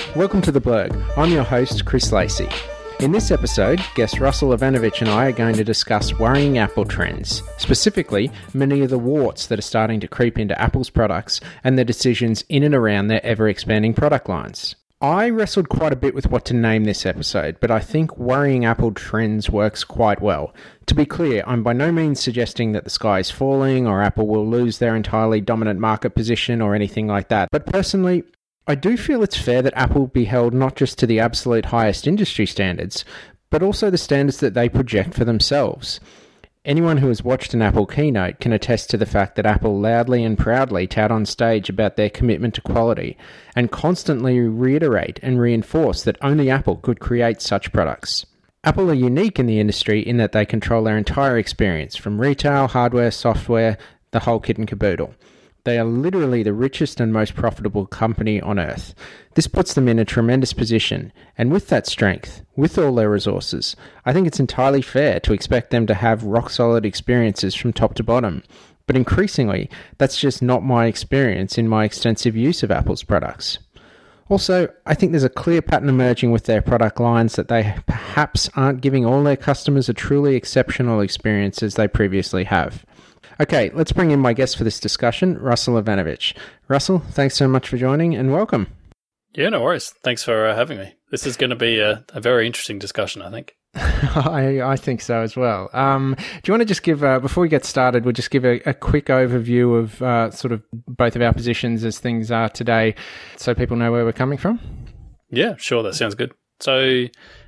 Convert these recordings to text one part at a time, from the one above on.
Welcome to The Blurg. I'm your host, Chris Lacey. In this episode, guest Russell Ivanovic and I are going to discuss worrying Apple trends, specifically many of the warts that are starting to creep into Apple's products and the decisions in and around their ever-expanding product lines. I wrestled quite a bit with what to name this episode, but I think worrying Apple trends works quite well. To be clear, I'm by no means suggesting that the sky is falling or Apple will lose their entirely dominant market position or anything like that, but personally, I do feel it's fair that Apple be held not just to the absolute highest industry standards, but also the standards that they project for themselves. Anyone who has watched an Apple keynote can attest to the fact that Apple loudly and proudly tout on stage about their commitment to quality, and constantly reiterate and reinforce that only Apple could create such products. Apple are unique in the industry in that they control their entire experience, from retail, hardware, software, the whole kit and caboodle. They are literally the richest and most profitable company on earth. This puts them in a tremendous position, and with that strength, with all their resources, I think it's entirely fair to expect them to have rock-solid experiences from top to bottom. But increasingly, that's just not my experience in my extensive use of Apple's products. Also, I think there's a clear pattern emerging with their product lines that they perhaps aren't giving all their customers a truly exceptional experience as they previously have. Okay, let's bring in my guest for this discussion, Russell Ivanovic. Russell, thanks so much for joining and welcome. Yeah, no worries. Thanks for having me. This is going to be a very interesting discussion, I think. I think so as well. Do you want to just give, before we get started, we'll just give a quick overview of sort of both of our positions as things are today so people know where we're coming from? Yeah, sure. That sounds good. So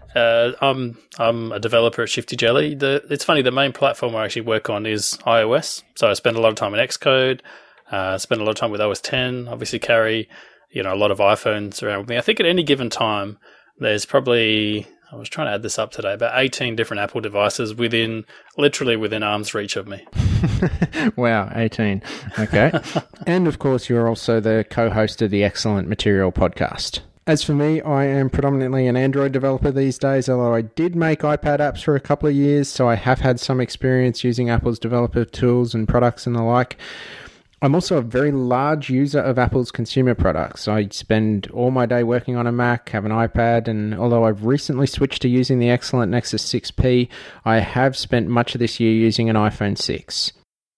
I'm a developer at Shifty Jelly. It's funny, the main platform I actually work on is iOS. So I spend a lot of time in Xcode, spend a lot of time with OS X, obviously carry, a lot of iPhones around with me. I think at any given time, there's probably, I was trying to add this up today, about 18 different Apple devices literally within arm's reach of me. Wow, 18. Okay. And of course, you're also the co-host of the Excellent Material podcast. As for me, I am predominantly an Android developer these days, although I did make iPad apps for a couple of years, so I have had some experience using Apple's developer tools and products and the like. I'm also a very large user of Apple's consumer products. I spend all my day working on a Mac, have an iPad, and although I've recently switched to using the excellent Nexus 6P, I have spent much of this year using an iPhone 6.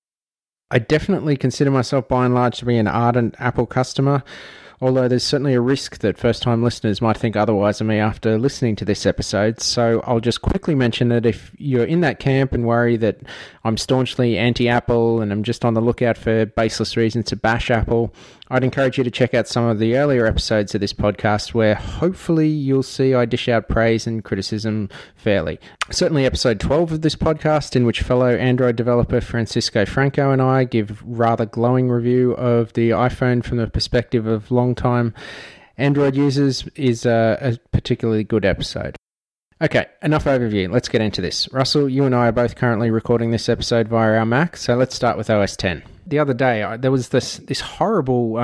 I definitely consider myself by and large to be an ardent Apple customer, although there's certainly a risk that first-time listeners might think otherwise of me after listening to this episode, so I'll just quickly mention that if you're in that camp and worry that I'm staunchly anti-Apple and I'm just on the lookout for baseless reasons to bash Apple, I'd encourage you to check out some of the earlier episodes of this podcast where hopefully you'll see I dish out praise and criticism fairly. Certainly episode 12 of this podcast, in which fellow Android developer Francisco Franco and I give rather glowing review of the iPhone from the perspective of long-time Android users, is a particularly good episode. Okay, enough overview. Let's get into this. Russell, you and I are both currently recording this episode via our Mac, so let's start with OS X. The other day, there was this horrible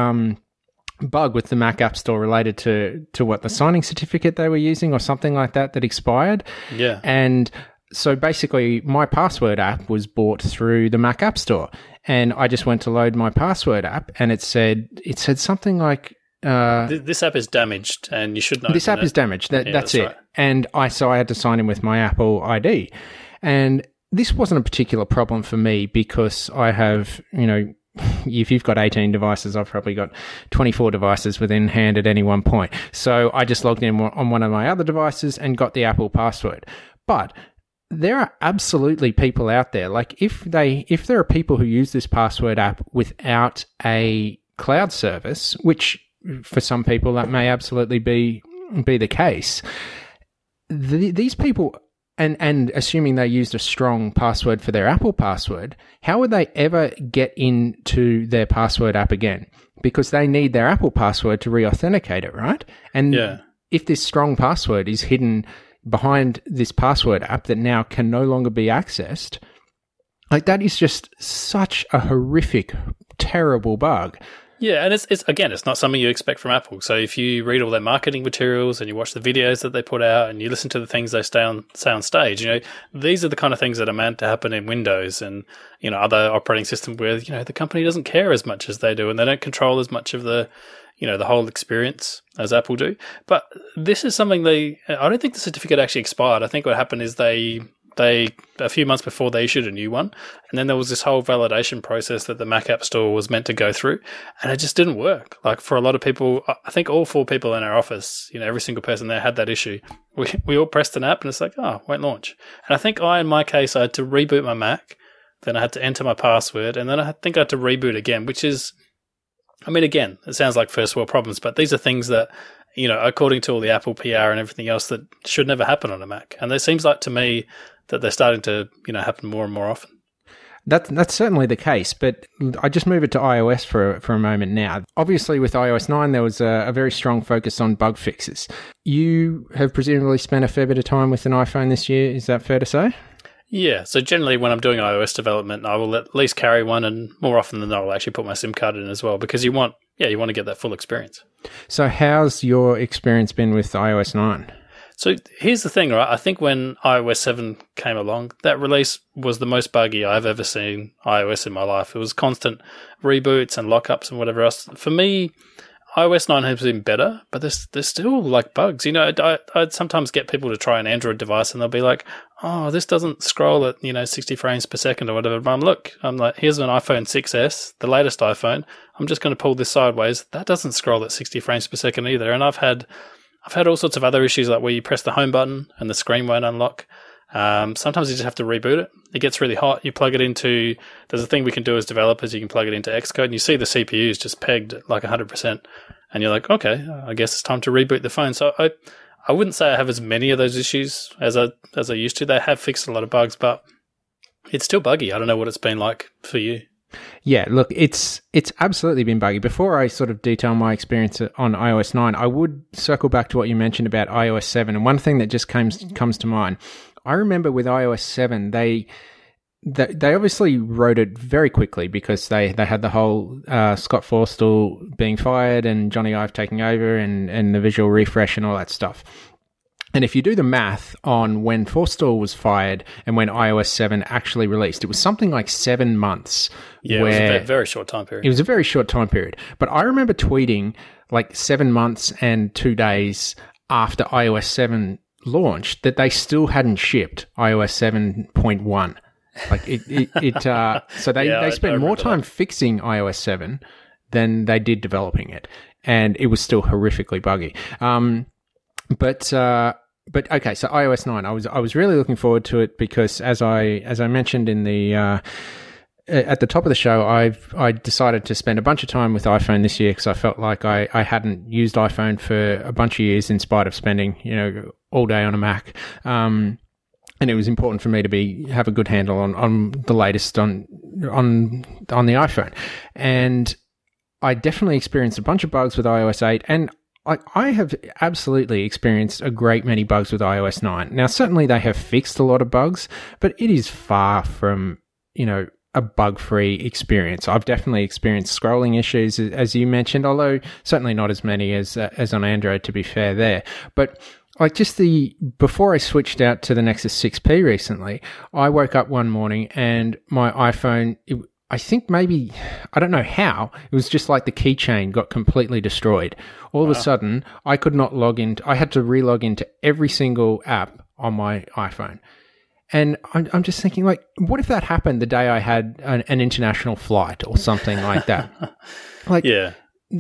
bug with the Mac App Store related to what, the signing certificate they were using or something like that expired. Yeah. And so basically, my password app was bought through the Mac App Store, and I just went to load my password app, and it said something like, this app is damaged and you shouldn't open it. This app is damaged. That's it. Right. And so I had to sign in with my Apple ID. And this wasn't a particular problem for me because I have, if you've got 18 devices, I've probably got 24 devices within hand at any one point. So I just logged in on one of my other devices and got the Apple password. But there are absolutely people out there, like if there are people who use this password app without a cloud service, which for some people that may absolutely be the case, these people, and assuming they used a strong password for their Apple password, how would they ever get into their password app again? Because they need their Apple password to re-authenticate it, right? And if this strong password is hidden behind this password app that now can no longer be accessed, like that is just such a horrific, terrible bug. Yeah, and it's not something you expect from Apple. So if you read all their marketing materials and you watch the videos that they put out and you listen to the things they say on stage, these are the kind of things that are meant to happen in Windows and, other operating systems where, the company doesn't care as much as they do and they don't control as much of the, the whole experience as Apple do. But this is something I don't think the certificate actually expired. I think what happened is they a few months before they issued a new one, and then there was this whole validation process that the Mac App Store was meant to go through, and it just didn't work. Like for a lot of people, I think all 4 people in our office, every single person there had that issue. We all pressed an app and it's like, oh, won't launch. And I think in my case, I had to reboot my Mac, then I had to enter my password, and then I think I had to reboot again, which is, again, it sounds like first world problems, but these are things that, according to all the Apple PR and everything else, that should never happen on a Mac. And it seems like to me that they're starting to, happen more and more often. That's certainly the case, but I just move it to iOS for a moment now. Obviously, with iOS 9, there was a very strong focus on bug fixes. You have presumably spent a fair bit of time with an iPhone this year. Is that fair to say? Yeah, so generally when I'm doing iOS development, I will at least carry one, and more often than not, I'll actually put my SIM card in as well, because you want to get that full experience. So how's your experience been with iOS 9? So here's the thing, right? I think when iOS 7 came along, that release was the most buggy I've ever seen iOS in my life. It was constant reboots and lockups and whatever else. For me, iOS 9 has been better, but there's still like bugs. I'd sometimes get people to try an Android device and they'll be like, oh, this doesn't scroll at, 60 frames per second or whatever. But I'm like, here's an iPhone 6S, the latest iPhone. I'm just going to pull this sideways. That doesn't scroll at 60 frames per second either. And I've had all sorts of other issues, like where you press the home button and the screen won't unlock. Sometimes you just have to reboot it. It gets really hot. You plug it into, there's a thing we can do as developers, you can plug it into Xcode and you see the CPU is just pegged at like 100%. And you're like, okay, I guess it's time to reboot the phone. So I wouldn't say I have as many of those issues as I used to. They have fixed a lot of bugs, but it's still buggy. I don't know what it's been like for you. Yeah, look, it's absolutely been buggy. Before I sort of detail my experience on iOS 9, I would circle back to what you mentioned about iOS 7. And one thing that just comes to mind, I remember with iOS 7, they obviously wrote it very quickly because they had the whole Scott Forstall being fired and Johnny Ive taking over and the visual refresh and all that stuff. And if you do the math on when Forstall was fired and when iOS 7 actually released, it was something like 7 months. Yeah, it was a very short time period. It was a very short time period. But I remember tweeting like 7 months and 2 days after iOS 7 launched that they still hadn't shipped iOS 7.1. Like so they spent more time fixing iOS 7 than they did developing it. And it was still horrifically buggy. But okay, so iOS 9, I was really looking forward to it because as I mentioned in the at the top of the show, I decided to spend a bunch of time with iPhone this year because I felt like I hadn't used iPhone for a bunch of years in spite of spending all day on a Mac. And it was important for me to have a good handle on the latest on the iPhone. And I definitely experienced a bunch of bugs with iOS 8, and I have absolutely experienced a great many bugs with iOS 9. Now, certainly they have fixed a lot of bugs, but it is far from, a bug-free experience. I've definitely experienced scrolling issues, as you mentioned, although certainly not as many as on Android, to be fair there. But before I switched out to the Nexus 6P recently, I woke up one morning and my iPhone, I think maybe, I don't know how, it was just like the keychain got completely destroyed. All of a sudden, I could not log in. I had to re-log into every single app on my iPhone. And I'm just thinking, like, what if that happened the day I had an international flight or something like that? Like, yeah.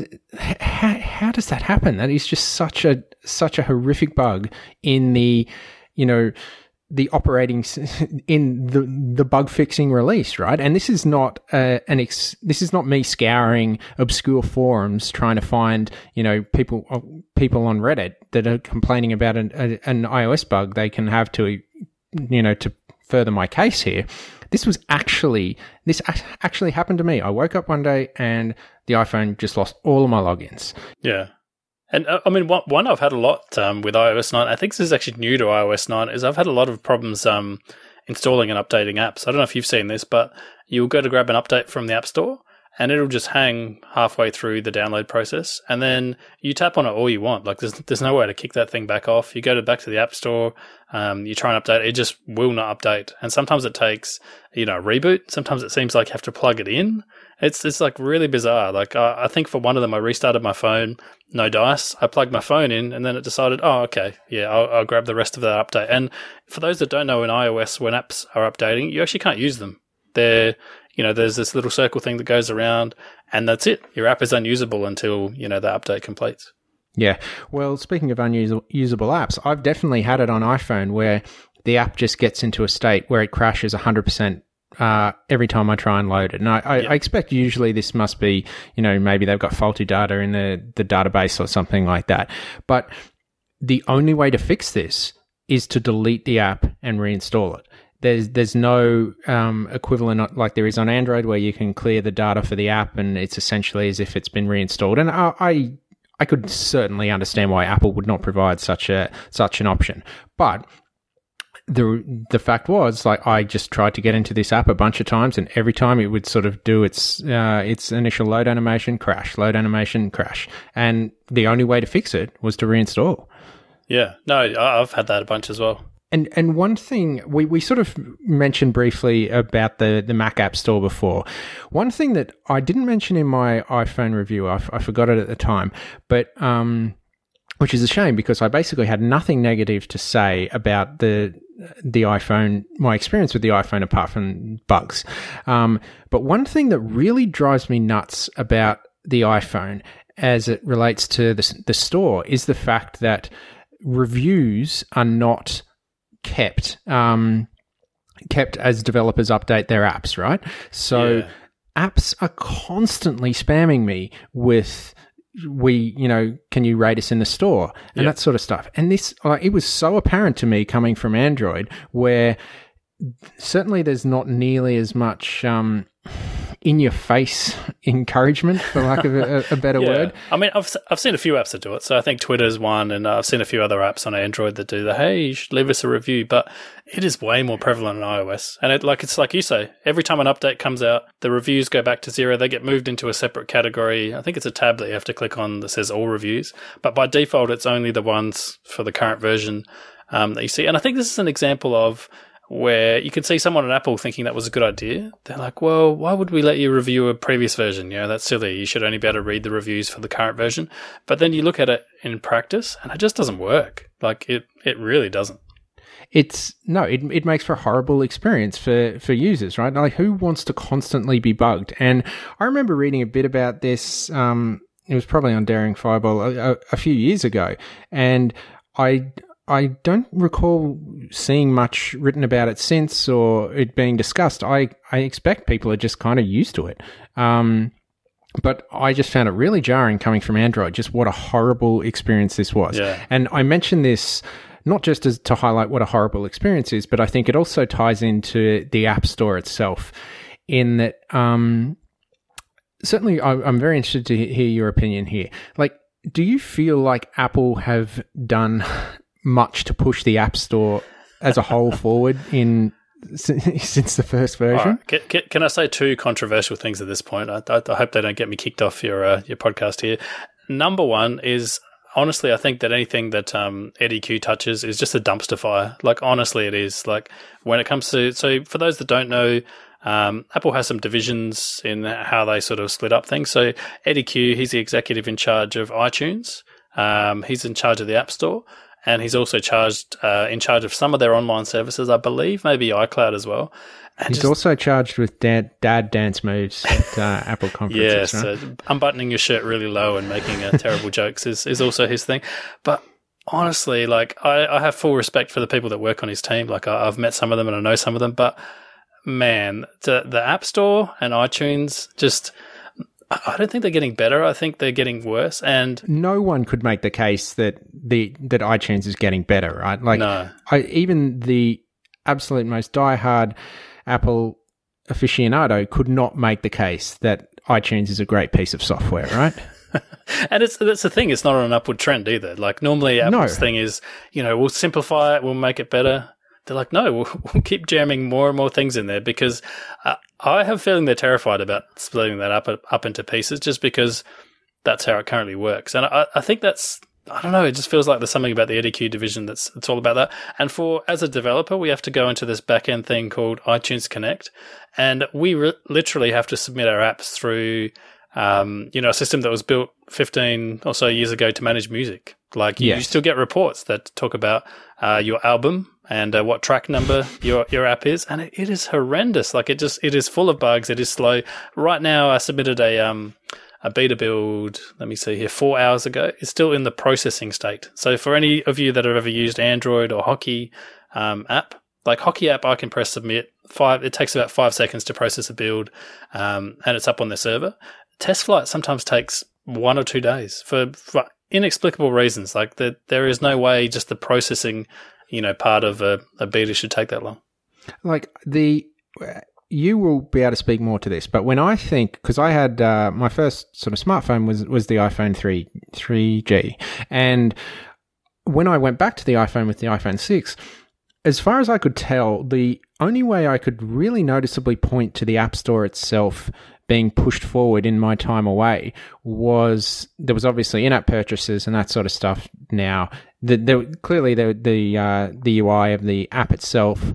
How does that happen? That is just such a horrific bug in the operating in the bug fixing release, right? And this is not this is not me scouring obscure forums trying to find people on Reddit that are complaining about an iOS bug they can have to further my case here. This actually happened to me. I woke up one day and the iPhone just lost all of my logins. Yeah. And I mean, one I've had a lot with iOS 9, I think this is actually new to iOS 9, is I've had a lot of problems installing and updating apps. I don't know if you've seen this, but you'll go to grab an update from the App Store, and it'll just hang halfway through the download process, and then you tap on it all you want. Like there's no way to kick that thing back off. You go back to the App Store, you try and update, it just will not update. And sometimes it takes, a reboot. Sometimes it seems like you have to plug it in. It's like really bizarre. Like I think for one of them, I restarted my phone, no dice. I plugged my phone in, and then it decided, oh, okay, yeah, I'll grab the rest of that update. And for those that don't know, in iOS, when apps are updating, you actually can't use them. They're there's this little circle thing that goes around, and that's it. Your app is unusable until, the update completes. Yeah. Well, speaking of unusable apps, I've definitely had it on iPhone where the app just gets into a state where it crashes 100% every time I try and load it. And I expect usually this must be, maybe they've got faulty data in the database or something like that. But the only way to fix this is to delete the app and reinstall it. There's no equivalent like there is on Android where you can clear the data for the app and it's essentially as if it's been reinstalled. And I could certainly understand why Apple would not provide such an option. But the fact was, like, I just tried to get into this app a bunch of times, and every time it would sort of do its initial load animation, crash, and the only way to fix it was to reinstall. Yeah, no, I've had that a bunch as well. And one thing, we sort of mentioned briefly about the Mac App Store before. One thing that I didn't mention in my iPhone review, I forgot it at the time, but which is a shame because I basically had nothing negative to say about the iPhone, my experience with the iPhone apart from bugs. But one thing that really drives me nuts about the iPhone as it relates to the store is the fact that reviews are not kept as developers update their apps, right? So apps are constantly spamming me with can you rate us in the store and that sort of stuff. And this, it was so apparent to me coming from Android, where certainly there's not nearly as much in-your-face encouragement, for lack of a better word. I mean, I've seen a few apps that do it. So I think Twitter's one, and I've seen a few other apps on Android that do the, hey, you should leave us a review. But it is way more prevalent on iOS. And it's like you say, every time an update comes out, the reviews go back to zero. They get moved into a separate category. I think it's a tab that you have to click on that says all reviews. But by default, it's only the ones for the current version that you see. And I think this is an example of where you can see someone at Apple thinking that was a good idea. They're like, well, why would we let you review a previous version? That's silly. You should only be able to read the reviews for the current version. But then you look at it in practice and it just doesn't work. Like it really doesn't. It makes for a horrible experience for users, right? Like, who wants to constantly be bugged? And I remember reading a bit about this. It was probably on Daring Fireball a few years ago. And I don't recall seeing much written about it since or it being discussed. I expect people are just kind of used to it. But I just found it really jarring coming from Android, just what a horrible experience this was. Yeah. And I mention this not just as to highlight what a horrible experience is, but I think it also ties into the App Store itself in that certainly I'm very interested to hear your opinion here. Like, do you feel like Apple have done much to push the App Store as a whole forward since the first version? Right. Can I say two controversial things at this point? I hope they don't get me kicked off your podcast here. Number one is, honestly, I think that anything that Eddie Q touches is just a dumpster fire. Like, honestly, it is. Like, when it comes to... So, for those that don't know, Apple has some divisions in how they sort of split up things. So, Eddie Q, he's the executive in charge of iTunes. He's in charge of the App Store. And he's also in charge of some of their online services, I believe, maybe iCloud as well. And he's also charged with dad dance moves at Apple conferences, right? So unbuttoning your shirt really low and making terrible jokes is also his thing. But honestly, like, I have full respect for the people that work on his team. Like, I've met some of them and I know some of them. But, man, the App Store and iTunes just... I don't think they're getting better. I think they're getting worse. And no one could make the case that that iTunes is getting better, right? Like, no. Even the absolute most diehard Apple aficionado could not make the case that iTunes is a great piece of software, right? And that's the thing. It's not on an upward trend either. Like, normally Apple's thing is, we'll simplify it, we'll make it better. They're like, no, we'll keep jamming more and more things in there because I have a feeling they're terrified about splitting that up into pieces just because that's how it currently works. And I think that's, I don't know, it just feels like there's something about the EDQ division it's all about that. And as a developer, we have to go into this back-end thing called iTunes Connect, and we literally have to submit our apps through, a system that was built 15 or so years ago to manage music. Like you still get reports that talk about your album and what track number your app is, and it is horrendous. Like it is full of bugs. It is slow. Right now, I submitted a beta build, let me see here, 4 hours ago. It's still in the processing state. So for any of you that have ever used Android or Hockey app, like Hockey app, I can press submit. It takes about 5 seconds to process a build, and it's up on the server. Test flight sometimes takes 1 or 2 days for inexplicable reasons. Like there is no way just the processing, part of a beta should take that long. Like you will be able to speak more to this, but when I think, because I had my first sort of smartphone was the iPhone 3G, and when I went back to the iPhone with the iPhone 6, as far as I could tell, the only way I could really noticeably point to the App Store itself being pushed forward in my time away was there was obviously in-app purchases and that sort of stuff. Now, clearly the UI of the app itself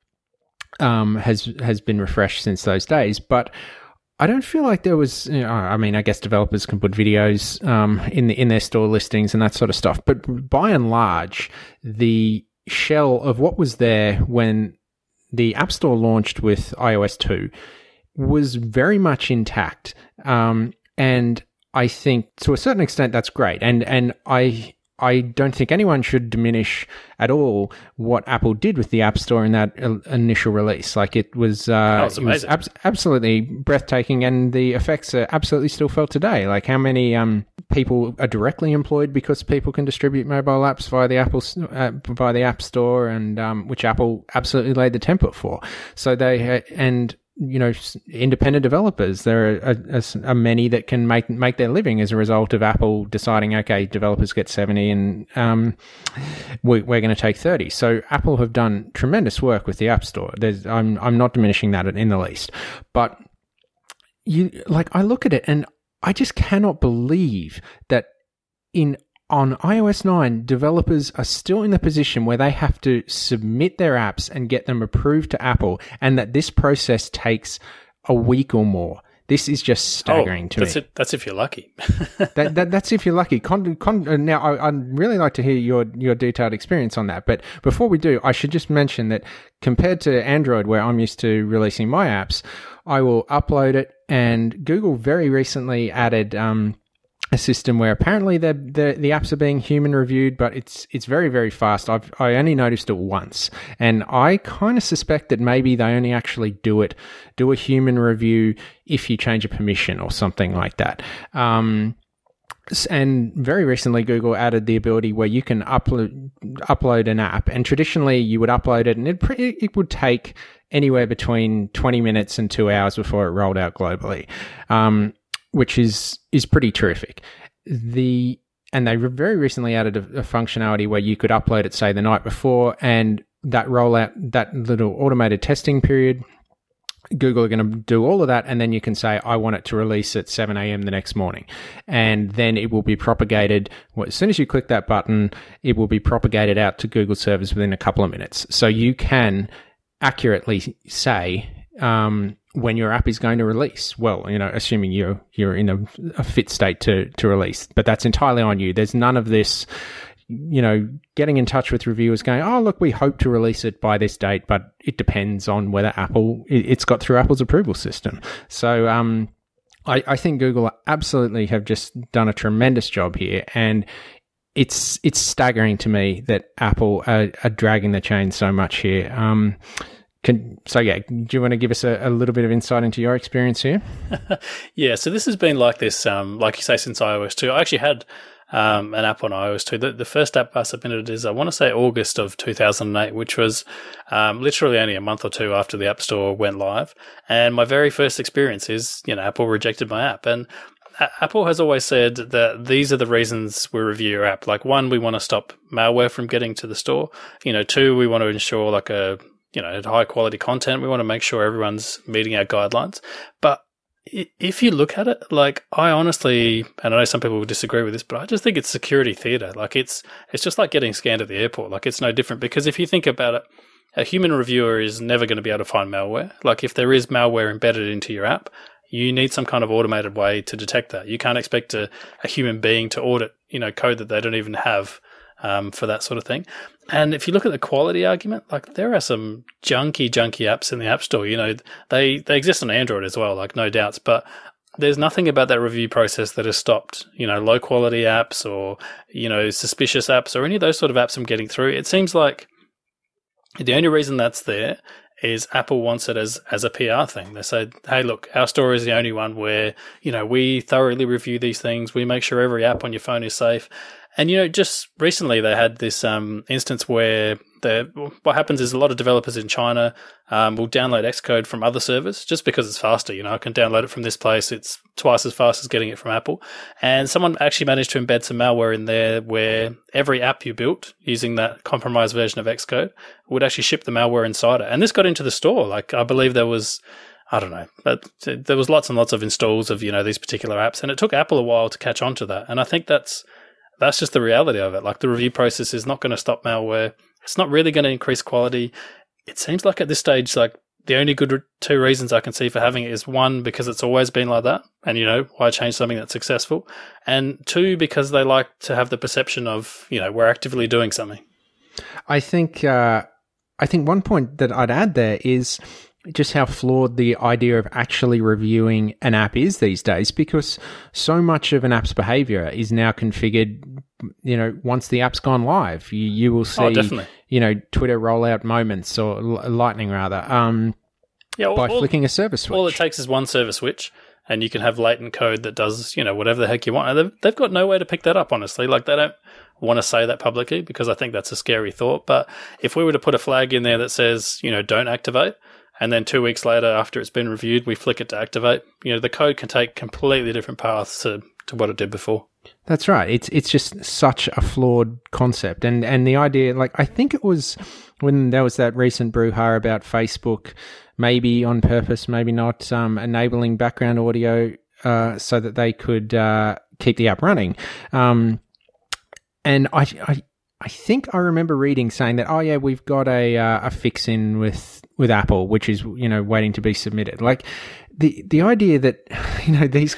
has been refreshed since those days, but I don't feel like there was. I mean, I guess developers can put videos in their store listings and that sort of stuff, but by and large, the shell of what was there when the App Store launched with iOS 2 was very much intact, and I think to a certain extent that's great, and I don't think anyone should diminish at all what Apple did with the App Store in that initial release. Like it was absolutely breathtaking, and the effects are absolutely still felt today. Like how many people are directly employed because people can distribute mobile apps via the App Store, and which Apple absolutely laid the template for. So independent developers. There are many that can make their living as a result of Apple deciding, okay, developers get 70 and we're going to take 30. So Apple have done tremendous work with the App Store. I'm not diminishing that in the least, but I look at it and I just cannot believe that on iOS 9, developers are still in the position where they have to submit their apps and get them approved to Apple, and that this process takes a week or more. This is just staggering to me. That's if you're lucky. That's if you're lucky. Now, I'd really like to hear your detailed experience on that. But before we do, I should just mention that compared to Android, where I'm used to releasing my apps, I will upload it, and Google very recently added a system where apparently the apps are being human reviewed, but it's very, very fast. I only noticed it once, and I kind of suspect that maybe they only actually do a human review if you change a permission or something like that. And very recently, Google added the ability where you can upload an app, and traditionally you would upload it, and it would take anywhere between 20 minutes and 2 hours before it rolled out globally. Which is pretty terrific. And they very recently added a functionality where you could upload it, say, the night before, and that rollout, that little automated testing period, Google are going to do all of that, and then you can say, I want it to release at 7 a.m. the next morning. And then it will be propagated. Well, as soon as you click that button, it will be propagated out to Google servers within a couple of minutes. So you can accurately say when your app is going to release. Well, assuming you're in a fit state to release, but that's entirely on you. There's none of this, getting in touch with reviewers going, oh, look, we hope to release it by this date, but it depends on whether it's got through Apple's approval system. So I think Google absolutely have just done a tremendous job here, and it's staggering to me that Apple are dragging the chain so much here. Do you want to give us a little bit of insight into your experience here? Yeah, so this has been like this, like you say, since iOS 2. I actually had an app on iOS 2. The first app I submitted is, I want to say, August of 2008, which was literally only a month or two after the App Store went live. And my very first experience is, Apple rejected my app. And Apple has always said that these are the reasons we review your app. Like, one, we want to stop malware from getting to the store. 2, we want to ensure like a high quality content. We want to make sure everyone's meeting our guidelines. But if you look at it, like, I honestly, and I know some people will disagree with this, but I just think it's security theater. Like, it's just like getting scanned at the airport. Like, it's no different, because if you think about it, a human reviewer is never going to be able to find malware. Like, if there is malware embedded into your app, you need some kind of automated way to detect that. You can't expect a human being to audit, code that they don't even have for that sort of thing. And if you look at the quality argument, like, there are some junky apps in the App Store. They exist on Android as well, like, no doubts. But there's nothing about that review process that has stopped, low quality apps or, suspicious apps or any of those sort of apps from getting through. It seems like the only reason that's there is Apple wants it as a PR thing. They say, hey, look, our store is the only one where, we thoroughly review these things. We make sure every app on your phone is safe. And, just recently they had this instance where what happens is a lot of developers in China will download Xcode from other servers just because it's faster. I can download it from this place. It's twice as fast as getting it from Apple. And someone actually managed to embed some malware in there where every app you built using that compromised version of Xcode would actually ship the malware inside it. And this got into the store. Like, I believe there was, I don't know, but there was lots and lots of installs of, these particular apps. And it took Apple a while to catch on to that. And I think that's just the reality of it. Like, the review process is not going to stop malware. It's not really going to increase quality. It seems like at this stage, like, the only good two reasons I can see for having it is, one, because it's always been like that, and, why change something that's successful? And two, because they like to have the perception of, we're actively doing something. I think one point that I'd add there is just how flawed the idea of actually reviewing an app is these days, because so much of an app's behavior is now configured, once the app's gone live. You will see, Twitter rollout moments, or Lightning rather, by flicking a server switch. All it takes is one server switch, and you can have latent code that does, whatever the heck you want. And they've got no way to pick that up, honestly. Like, they don't want to say that publicly, because I think that's a scary thought. But if we were to put a flag in there that says, don't activate, and then 2 weeks later, after it's been reviewed, we flick it to activate, the code can take completely different paths to what it did before. That's right. It's just such a flawed concept. And the idea, like, I think it was when there was that recent brouhaha about Facebook, maybe on purpose, maybe not, enabling background audio so that they could keep the app running. And I think I remember reading saying that, oh yeah, we've got a fix in with Apple, which is, waiting to be submitted. Like, the idea that, these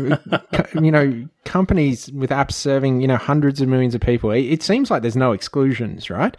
companies with apps serving, hundreds of millions of people, it seems like there's no exclusions, right?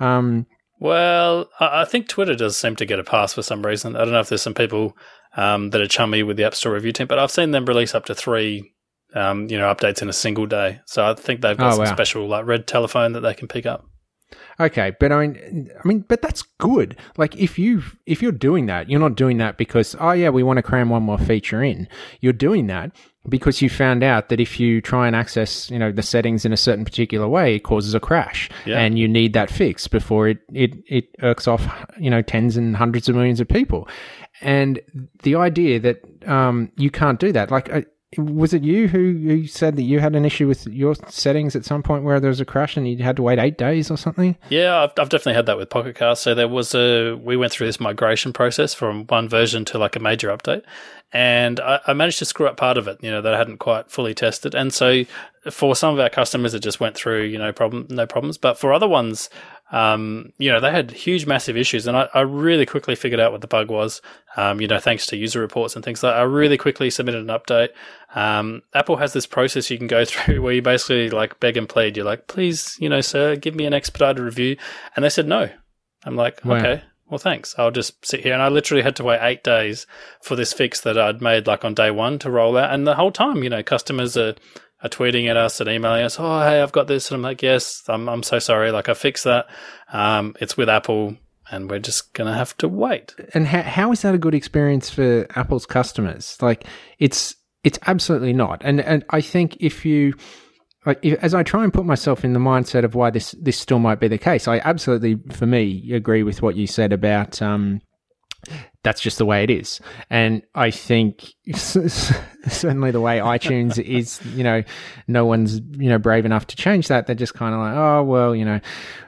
Well, I think Twitter does seem to get a pass for some reason. I don't know if there's some people that are chummy with the App Store review team, but I've seen them release up to 3 updates in a single day. So I think they've got some special, like, red telephone that they can pick up. Okay, but I mean, but that's good. Like, if you're doing that, you're not doing that because, oh yeah, we want to cram one more feature in. You're doing that because you found out that if you try and access, the settings in a certain particular way, it causes a crash, and you need that fixed before it irks off, tens and hundreds of millions of people. And the idea that you can't do that, like. Was it you who said that you had an issue with your settings at some point where there was a crash and you had to wait 8 days or something? Yeah, I've definitely had that with Pocket Cast. So we went through this migration process from one version to, like, a major update, and I managed to screw up part of it, that I hadn't quite fully tested. And so for some of our customers, it just went through, no problems. But for other ones, they had huge, massive issues, and I really quickly figured out what the bug was. Thanks to user reports and things like that. I really quickly submitted an update. Apple has this process you can go through where you basically, like, beg and plead. You're like, please, sir, give me an expedited review. And they said no. I'm like, wow. Okay, well, thanks. I'll just sit here. And I literally had to wait 8 days for this fix that I'd made, like, on day one to roll out. And the whole time, customers are tweeting at us and emailing us, oh, hey, I've got this. And I'm like, yes, I'm so sorry. Like, I fixed that. It's with Apple, and we're just going to have to wait. And how is that a good experience for Apple's customers? Like, it's absolutely not. And I think if you, like, as I try and put myself in the mindset of why this still might be the case, I absolutely, for me, agree with what you said about that's just the way it is. And I think certainly the way iTunes is, no one's, brave enough to change that. They're just kind of like, oh, well,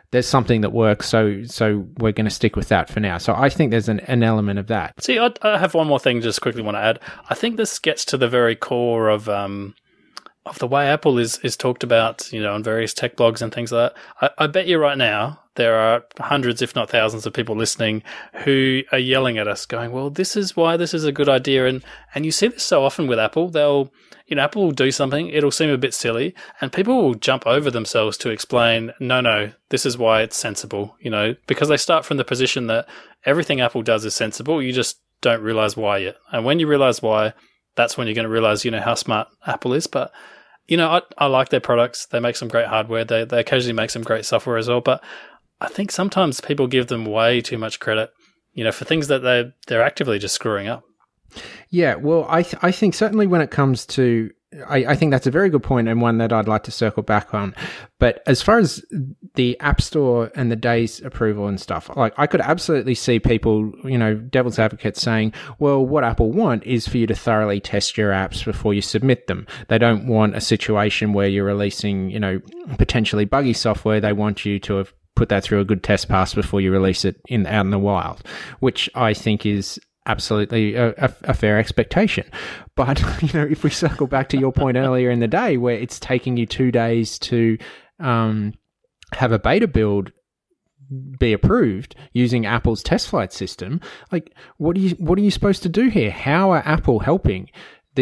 there's something that works, so we're going to stick with that for now. So I think there's an element of that. See, I have one more thing just quickly want to add. I think this gets to the very core of the way Apple is talked about, on various tech blogs and things like that. I bet you right now there are hundreds, if not thousands, of people listening who are yelling at us going, well, this is why this is a good idea. And you see this so often with Apple. Apple will do something, it'll seem a bit silly, and people will jump over themselves to explain, no, this is why it's sensible, because they start from the position that everything Apple does is sensible. You just don't realize why yet. And when you realize why, that's when you're going to realize, how smart Apple is. But, I like their products. They make some great hardware. They occasionally make some great software as well. But I think sometimes people give them way too much credit, for things that they're actively just screwing up. Yeah, well, I think certainly when it comes to, I think that's a very good point and one that I'd like to circle back on. But as far as the App Store and the day's approval and stuff, like I could absolutely see people, devil's advocates saying, well, what Apple want is for you to thoroughly test your apps before you submit them. They don't want a situation where you're releasing, potentially buggy software. They want you to have put that through a good test pass before you release it out in the wild, which I think is absolutely a fair expectation. But, if we circle back to your point earlier in the day where it's taking you 2 days to have a beta build be approved using Apple's test flight system, like what are you supposed to do here? How are Apple helping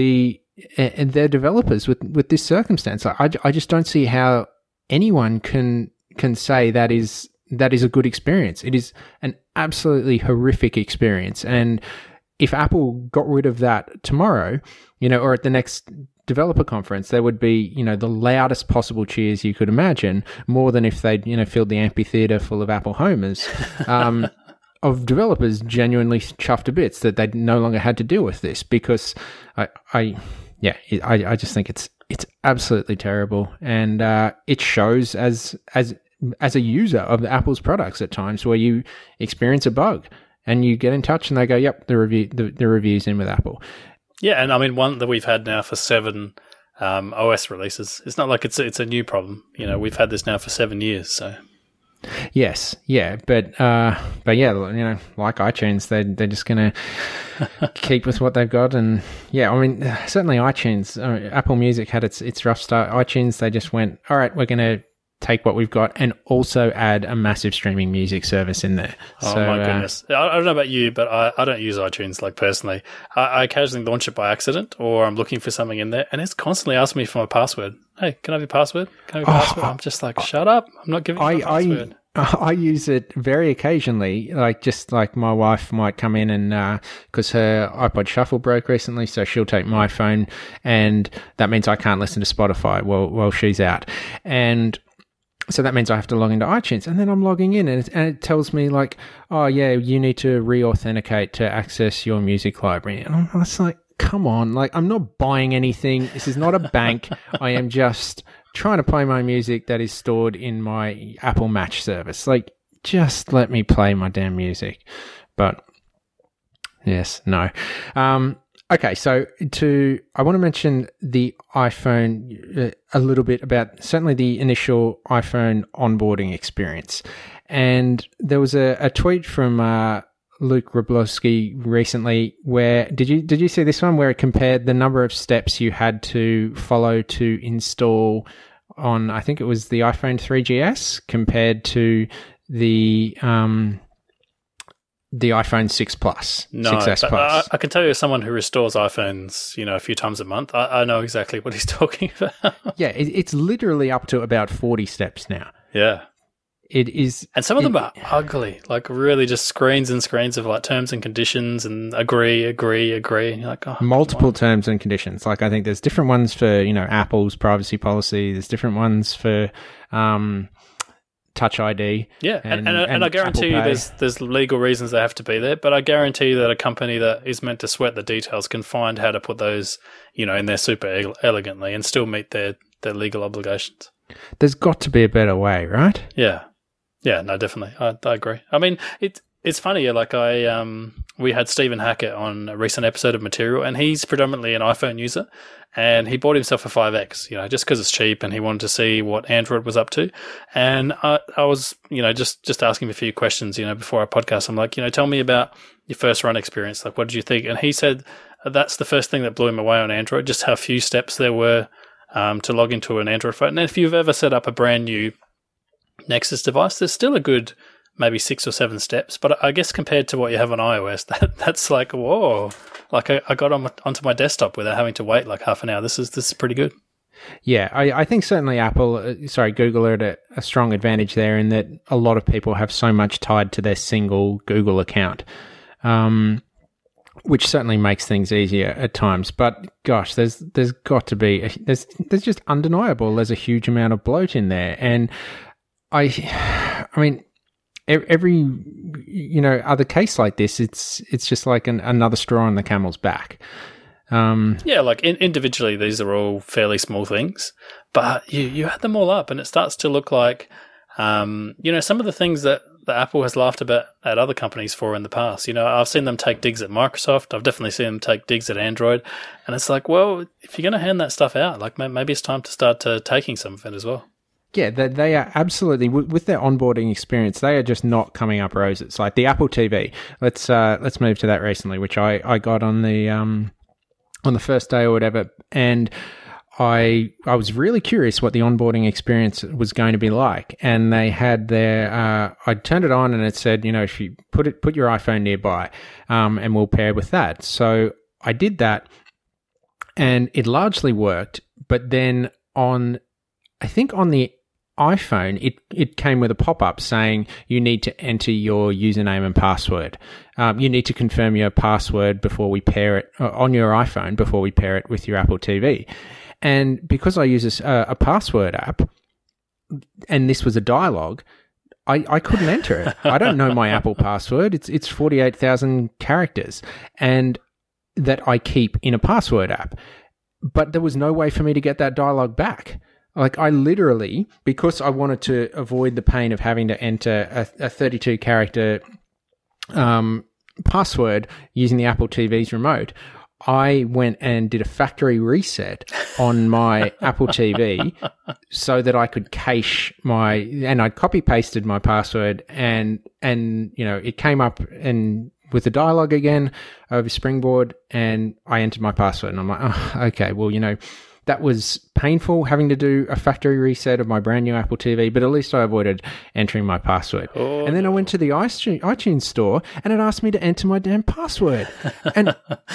their developers with this circumstance? I just don't see how anyone can say that is a good experience. It is an absolutely horrific experience. And if Apple got rid of that tomorrow, or at the next developer conference, there would be, the loudest possible cheers you could imagine, more than if they'd, filled the amphitheater full of Apple homers, of developers genuinely chuffed to bits that they no longer had to deal with this, because I just think it's absolutely terrible. And it shows as a user of Apple's products at times where you experience a bug and you get in touch and they go, yep, the review's in with Apple. Yeah, and I mean, one that we've had now for 7 OS releases. It's not like it's a new problem. We've had this now for 7 years, so. Yes, yeah, but yeah, like iTunes, they're just going to keep with what they've got, and yeah, I mean, certainly iTunes, Apple Music had its rough start. iTunes, they just went, all right, we're going to take what we've got and also add a massive streaming music service in there. Oh, my goodness. I don't know about you, but I don't use iTunes, personally. I occasionally launch it by accident, or I'm looking for something in there, and it's constantly asking me for my password. Hey, can I have your password? Can I have your password? I'm just like, shut up. I'm not giving you my password. I use it very occasionally, just like my wife might come in and, because her iPod Shuffle broke recently, so she'll take my phone, and that means I can't listen to Spotify while she's out. And so that means I have to log into iTunes, and then I'm logging in and it tells me oh yeah, you need to re-authenticate to access your music library. And I'm just like, come on, I'm not buying anything. This is not a bank. I am just trying to play my music that is stored in my Apple Match service. Just let me play my damn music. But yes, no. Okay, so I want to mention the iPhone a little bit about certainly the initial iPhone onboarding experience. And there was a tweet from Luke Wroblewski recently where, did you see this one, where it compared the number of steps you had to follow to install on, I think it was the iPhone 3GS compared to the iPhone 6 Plus, no, 6S Plus. I can tell you, as someone who restores iPhones, a few times a month, I know exactly what he's talking about. Yeah, it's literally up to about 40 steps now. Yeah. It is. And some of them are ugly, really just screens and screens of terms and conditions and agree. And you're like, oh, multiple terms and conditions. I think there's different ones for, Apple's privacy policy. There's different ones for, Touch ID. Yeah, and I guarantee you there's legal reasons they have to be there, but I guarantee you that a company that is meant to sweat the details can find how to put those, in there super elegantly and still meet their legal obligations. There's got to be a better way, right? Yeah. Yeah, no, definitely. I agree. I mean, It's funny, like we had Stephen Hackett on a recent episode of Material, and he's predominantly an iPhone user, and he bought himself a 5X, just because it's cheap, and he wanted to see what Android was up to. And I was, just asking him a few questions, before our podcast. I'm like, tell me about your first run experience. Like, what did you think? And he said that's the first thing that blew him away on Android, just how few steps there were to log into an Android phone. And if you've ever set up a brand new Nexus device, there's still a good maybe 6 or 7 steps, but I guess compared to what you have on iOS, that's like, whoa, like I got onto my desktop without having to wait like half an hour. This is pretty good. Yeah, I think certainly Google are at a strong advantage there in that a lot of people have so much tied to their single Google account, which certainly makes things easier at times. But gosh, there's got to be, there's just undeniable, there's a huge amount of bloat in there. And I mean, every other case like this, it's just like another straw on the camel's back. Yeah, like individually, these are all fairly small things, but you add them all up, and it starts to look like, some of the things that Apple has laughed about at other companies for in the past. I've seen them take digs at Microsoft. I've definitely seen them take digs at Android, and it's like, well, if you're going to hand that stuff out, like maybe it's time to start taking some of it as well. Yeah, they are absolutely, with their onboarding experience, they are just not coming up roses. Like the Apple TV, let's move to that recently, which I got on the first day or whatever, and I was really curious what the onboarding experience was going to be like. And they had I turned it on and it said, if you put your iPhone nearby, and we'll pair with that. So I did that, and it largely worked. But then I think on the iPhone, it came with a pop-up saying you need to enter your username and password. You need to confirm your password before we pair it on your iPhone, before we pair it with your Apple TV. And because I use a password app, and this was a dialogue, I couldn't enter it. I don't know my Apple password. It's 48,000 characters, and that I keep in a password app. But there was no way for me to get that dialogue back. Like I literally, because I wanted to avoid the pain of having to enter a 32-character password using the Apple TV's remote, I went and did a factory reset on my Apple TV so that I could cache and I copy-pasted my password and it came up and with the dialogue again over Springboard, and I entered my password, and I'm like, oh, okay, well, that was painful having to do a factory reset of my brand new Apple TV, but at least I avoided entering my password. Oh, and then I went to the iTunes store and it asked me to enter my damn password. And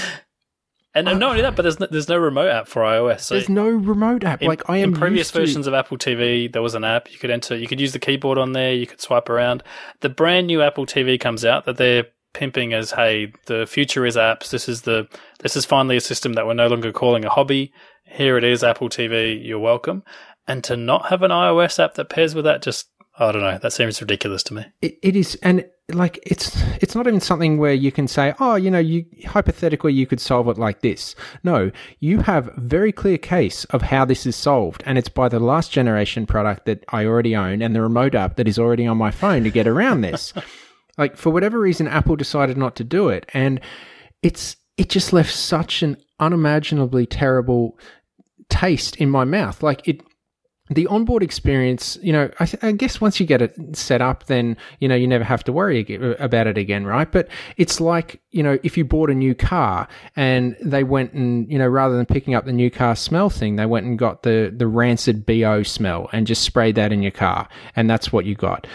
not only that, but there's no remote app for iOS. So there's no remote app. In previous versions of Apple TV, there was an app you could use the keyboard on there, you could swipe around. The brand new Apple TV comes out that they're pimping as, hey, the future is apps. This is finally a system that we're no longer calling a hobby. Here it is, Apple TV, you're welcome. And to not have an iOS app that pairs with that, just, I don't know, that seems ridiculous to me. It is, and like it's not even something where you can say, oh, you hypothetically you could solve it like this. No, you have a very clear case of how this is solved, and it's by the last generation product that I already own and the remote app that is already on my phone to get around this. Like, for whatever reason, Apple decided not to do it, and it just left such an unimaginably terrible taste in my mouth. Like, the onboard experience, I guess once you get it set up, then, you never have to worry about it again, right? But it's like, if you bought a new car and they went and, rather than picking up the new car smell thing, they went and got the rancid BO smell and just sprayed that in your car. And that's what you got.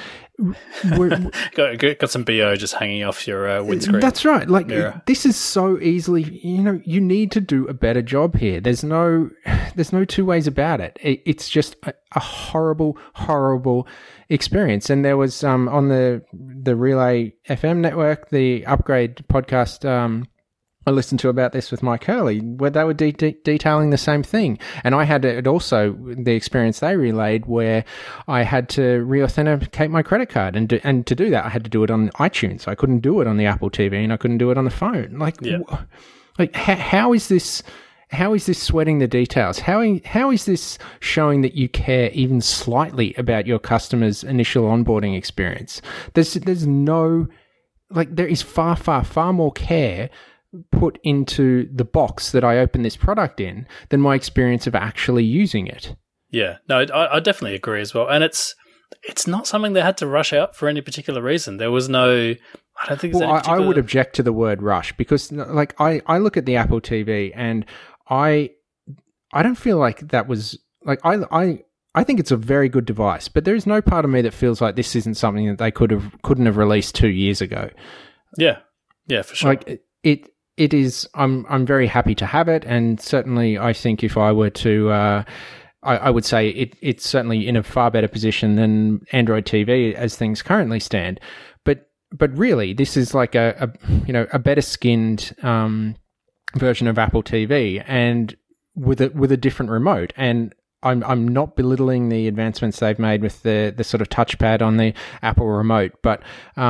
Got some BO just hanging off your windscreen. That's right. Like, mirror. This is so easily, you need to do a better job here. There's no two ways about it. It's just a horrible, horrible experience. And there was on the Relay FM network, the Upgrade podcast, I listened to about this with Mike Hurley, where they were detailing the same thing. And I had it also, the experience they relayed, where I had to re-authenticate my credit card. And to do that, I had to do it on iTunes. I couldn't do it on the Apple TV, and I couldn't do it on the phone. How is this sweating the details? How is this showing that you care even slightly about your customer's initial onboarding experience? There's no like there is far, far, far more care put into the box that I open this product in than my experience of actually using it. Yeah, no, I definitely agree as well. And it's not something they had to rush out for any particular reason. There was no, I don't think there's any particular... I would object to the word rush because like I look at the Apple TV and I don't feel like that was like I think it's a very good device, but there is no part of me that feels like this isn't something that they couldn't have released 2 years ago. Yeah, for sure. Like it is. I'm very happy to have it, and certainly I think if I were to, I would say it's certainly in a far better position than Android TV as things currently stand. But really, this is like a better skinned version of Apple TV, and with a different remote. And I'm not belittling the advancements they've made with the sort of touchpad on the Apple remote, but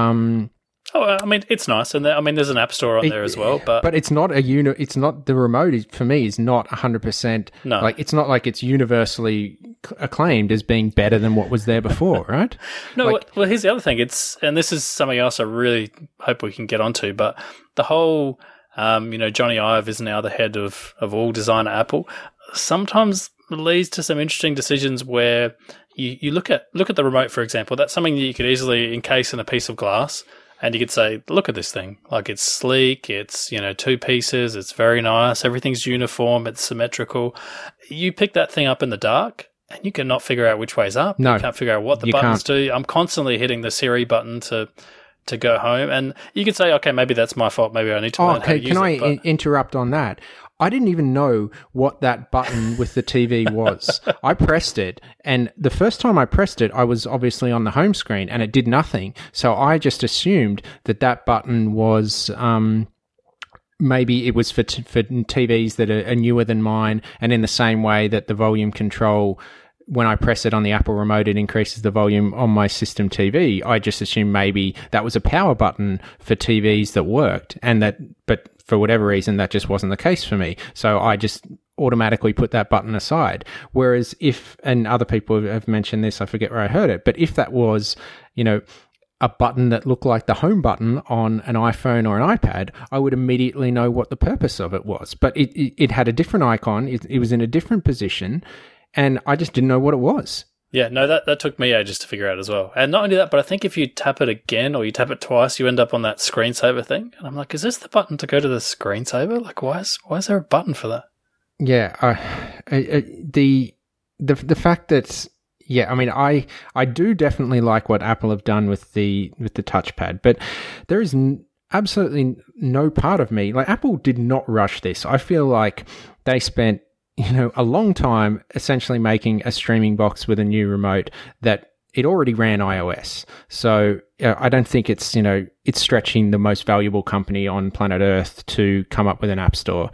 I mean, it's nice, and there's an app store on there as well. But it's not it's not the remote. For me, is not 100%. No, like it's not like it's universally acclaimed as being better than what was there before, right? No. Well, here's the other thing. And this is something else I really hope we can get onto. But the whole, Johnny Ive is now the head of all design at Apple. Sometimes leads to some interesting decisions where you look at the remote, for example. That's something that you could easily encase in a piece of glass. And you could say, look at this thing. Like, it's sleek, it's, 2 pieces, it's very nice, everything's uniform, it's symmetrical. You pick that thing up in the dark, and you cannot figure out which way's up. No, you can't figure out what the buttons do. I'm constantly hitting the Siri button to go home. And you could say, okay, maybe that's my fault. Maybe I need to learn how to use it. Can I interrupt on that? I didn't even know what that button with the TV was. I pressed it, and the first time I pressed it, I was obviously on the home screen, and it did nothing. So I just assumed that button was maybe it was for TVs that are newer than mine, and in the same way that the volume control, when I press it on the Apple remote, it increases the volume on my system TV. I just assumed maybe that was a power button for TVs that worked, but for whatever reason, that just wasn't the case for me. So I just automatically put that button aside. Whereas and other people have mentioned this, I forget where I heard it, but if that was, a button that looked like the home button on an iPhone or an iPad, I would immediately know what the purpose of it was. But it had a different icon. It was in a different position, and I just didn't know what it was. Yeah, no, that took me ages to figure out as well. And not only that, but I think if you tap it again or you tap it twice, you end up on that screensaver thing. And I'm like, is this the button to go to the screensaver? Like, why is there a button for that? Yeah, the fact that, yeah, I mean, I do definitely like what Apple have done with the touchpad, but there is absolutely no part of me, like Apple did not rush this. I feel like they spent a long time essentially making a streaming box with a new remote that it already ran iOS. So I don't think it's stretching the most valuable company on planet Earth to come up with an app store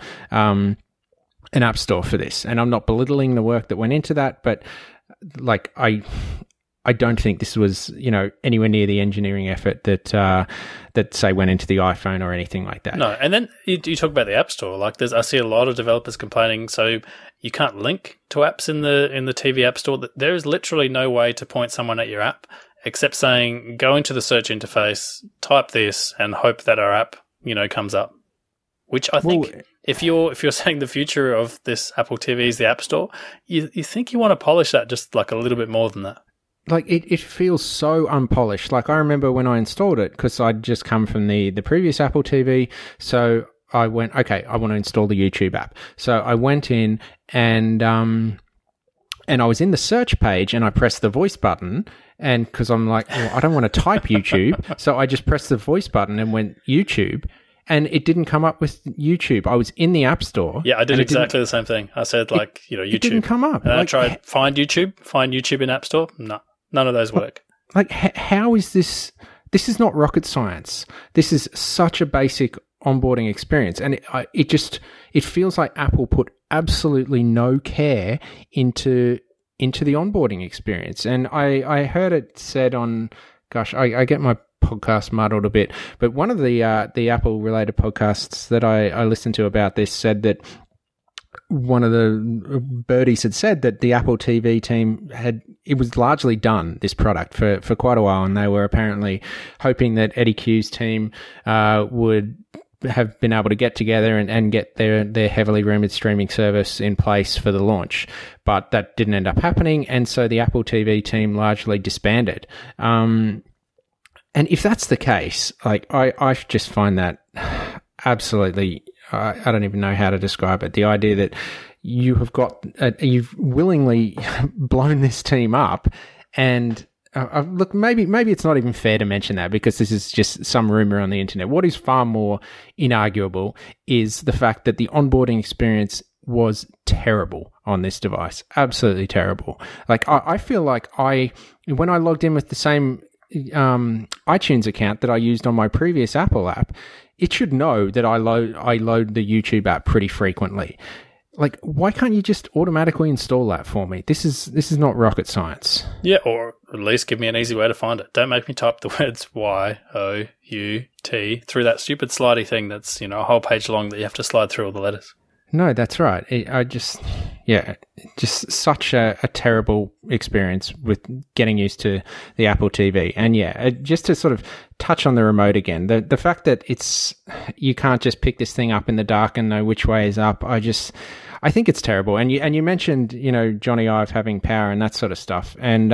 for this. And I'm not belittling the work that went into that, but like I don't think this was, anywhere near the engineering effort that say went into the iPhone or anything like that. No, and then you talk about the App Store. Like, I see a lot of developers complaining. So you can't link to apps in the TV App Store. There is literally no way to point someone at your app except saying, go into the search interface, type this, and hope that our app, comes up. Which I think, if you're saying the future of this Apple TV is the App Store, you think you want to polish that just like a little bit more than that. Like, it feels so unpolished. Like, I remember when I installed it, because I'd just come from the previous Apple TV, so I went, okay, I want to install the YouTube app. So I went in and I was in the search page and I pressed the voice button, and because I'm like, well, I don't want to type YouTube, so I just pressed the voice button and went YouTube, and it didn't come up with YouTube. I was in the App Store. Yeah, I did exactly the same thing. I said, YouTube. It didn't come up. And I tried find YouTube in App Store. No, none of those work. Like, how is this? This is not rocket science. This is such a basic onboarding experience, and it feels like Apple put absolutely no care into the onboarding experience. And I heard it said on, gosh, I get my podcast muddled a bit, but one of the Apple related podcasts that I listened to about this said that one of the birdies had said that the Apple TV team it was largely done, this product, for quite a while, and they were apparently hoping that Eddie Q's team would have been able to get together and get their heavily rumoured streaming service in place for the launch. But that didn't end up happening, and so the Apple TV team largely disbanded. And if that's the case, like I just find that absolutely, I don't even know how to describe it. The idea that you have you've willingly blown this team up, and look, maybe it's not even fair to mention that because this is just some rumor on the internet. What is far more inarguable is the fact that the onboarding experience was terrible on this device. Absolutely terrible. Like I feel like when I logged in with the same iTunes account that I used on my previous Apple app, it should know that I load the YouTube app pretty frequently. Like, why can't you just automatically install that for me? This is not rocket science. Yeah, or at least give me an easy way to find it. Don't make me type the words Y-O-U-T through that stupid slidey thing that's, a whole page long that you have to slide through all the letters. No, that's right. Just such a terrible experience with getting used to the Apple TV. And just to sort of touch on the remote again, the fact that you can't just pick this thing up in the dark and know which way is up, I think it's terrible. And you mentioned, Johnny Ive having power and that sort of stuff. And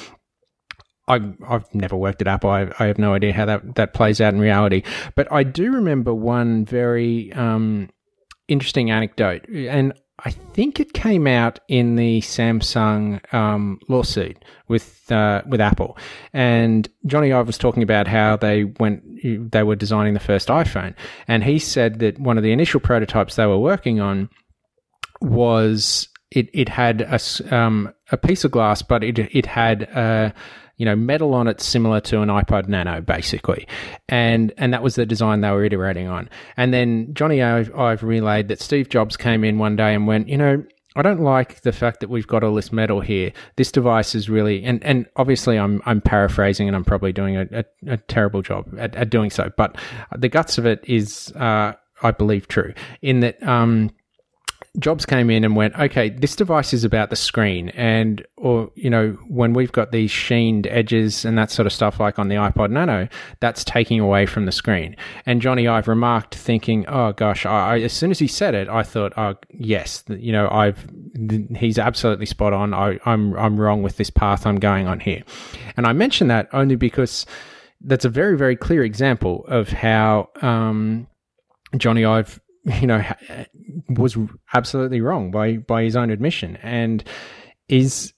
I've never worked at Apple. I have no idea how that plays out in reality. But I do remember one very interesting anecdote, and I think it came out in the Samsung lawsuit with Apple. And Johnny Ive was talking about how they were designing the first iPhone, and he said that one of the initial prototypes they were working on was it had a piece of glass, but it had metal on it similar to an iPod Nano, basically. And that was the design they were iterating on. And then Johnny Ive relayed that Steve Jobs came in one day and went, I don't like the fact that we've got all this metal here. This device is really, and obviously I'm paraphrasing and I'm probably doing a terrible job at doing so, but the guts of it is, I believe, true, in that, Jobs came in and went, okay, this device is about the screen, when we've got these sheened edges and that sort of stuff like on the iPod Nano, that's taking away from the screen. And Johnny Ive remarked, thinking, oh gosh, as soon as he said it, I thought, oh yes, he's absolutely spot on. I'm wrong with this path I'm going on here. And I mention that only because that's a very, very clear example of how Johnny Ive was absolutely wrong by his own admission. And is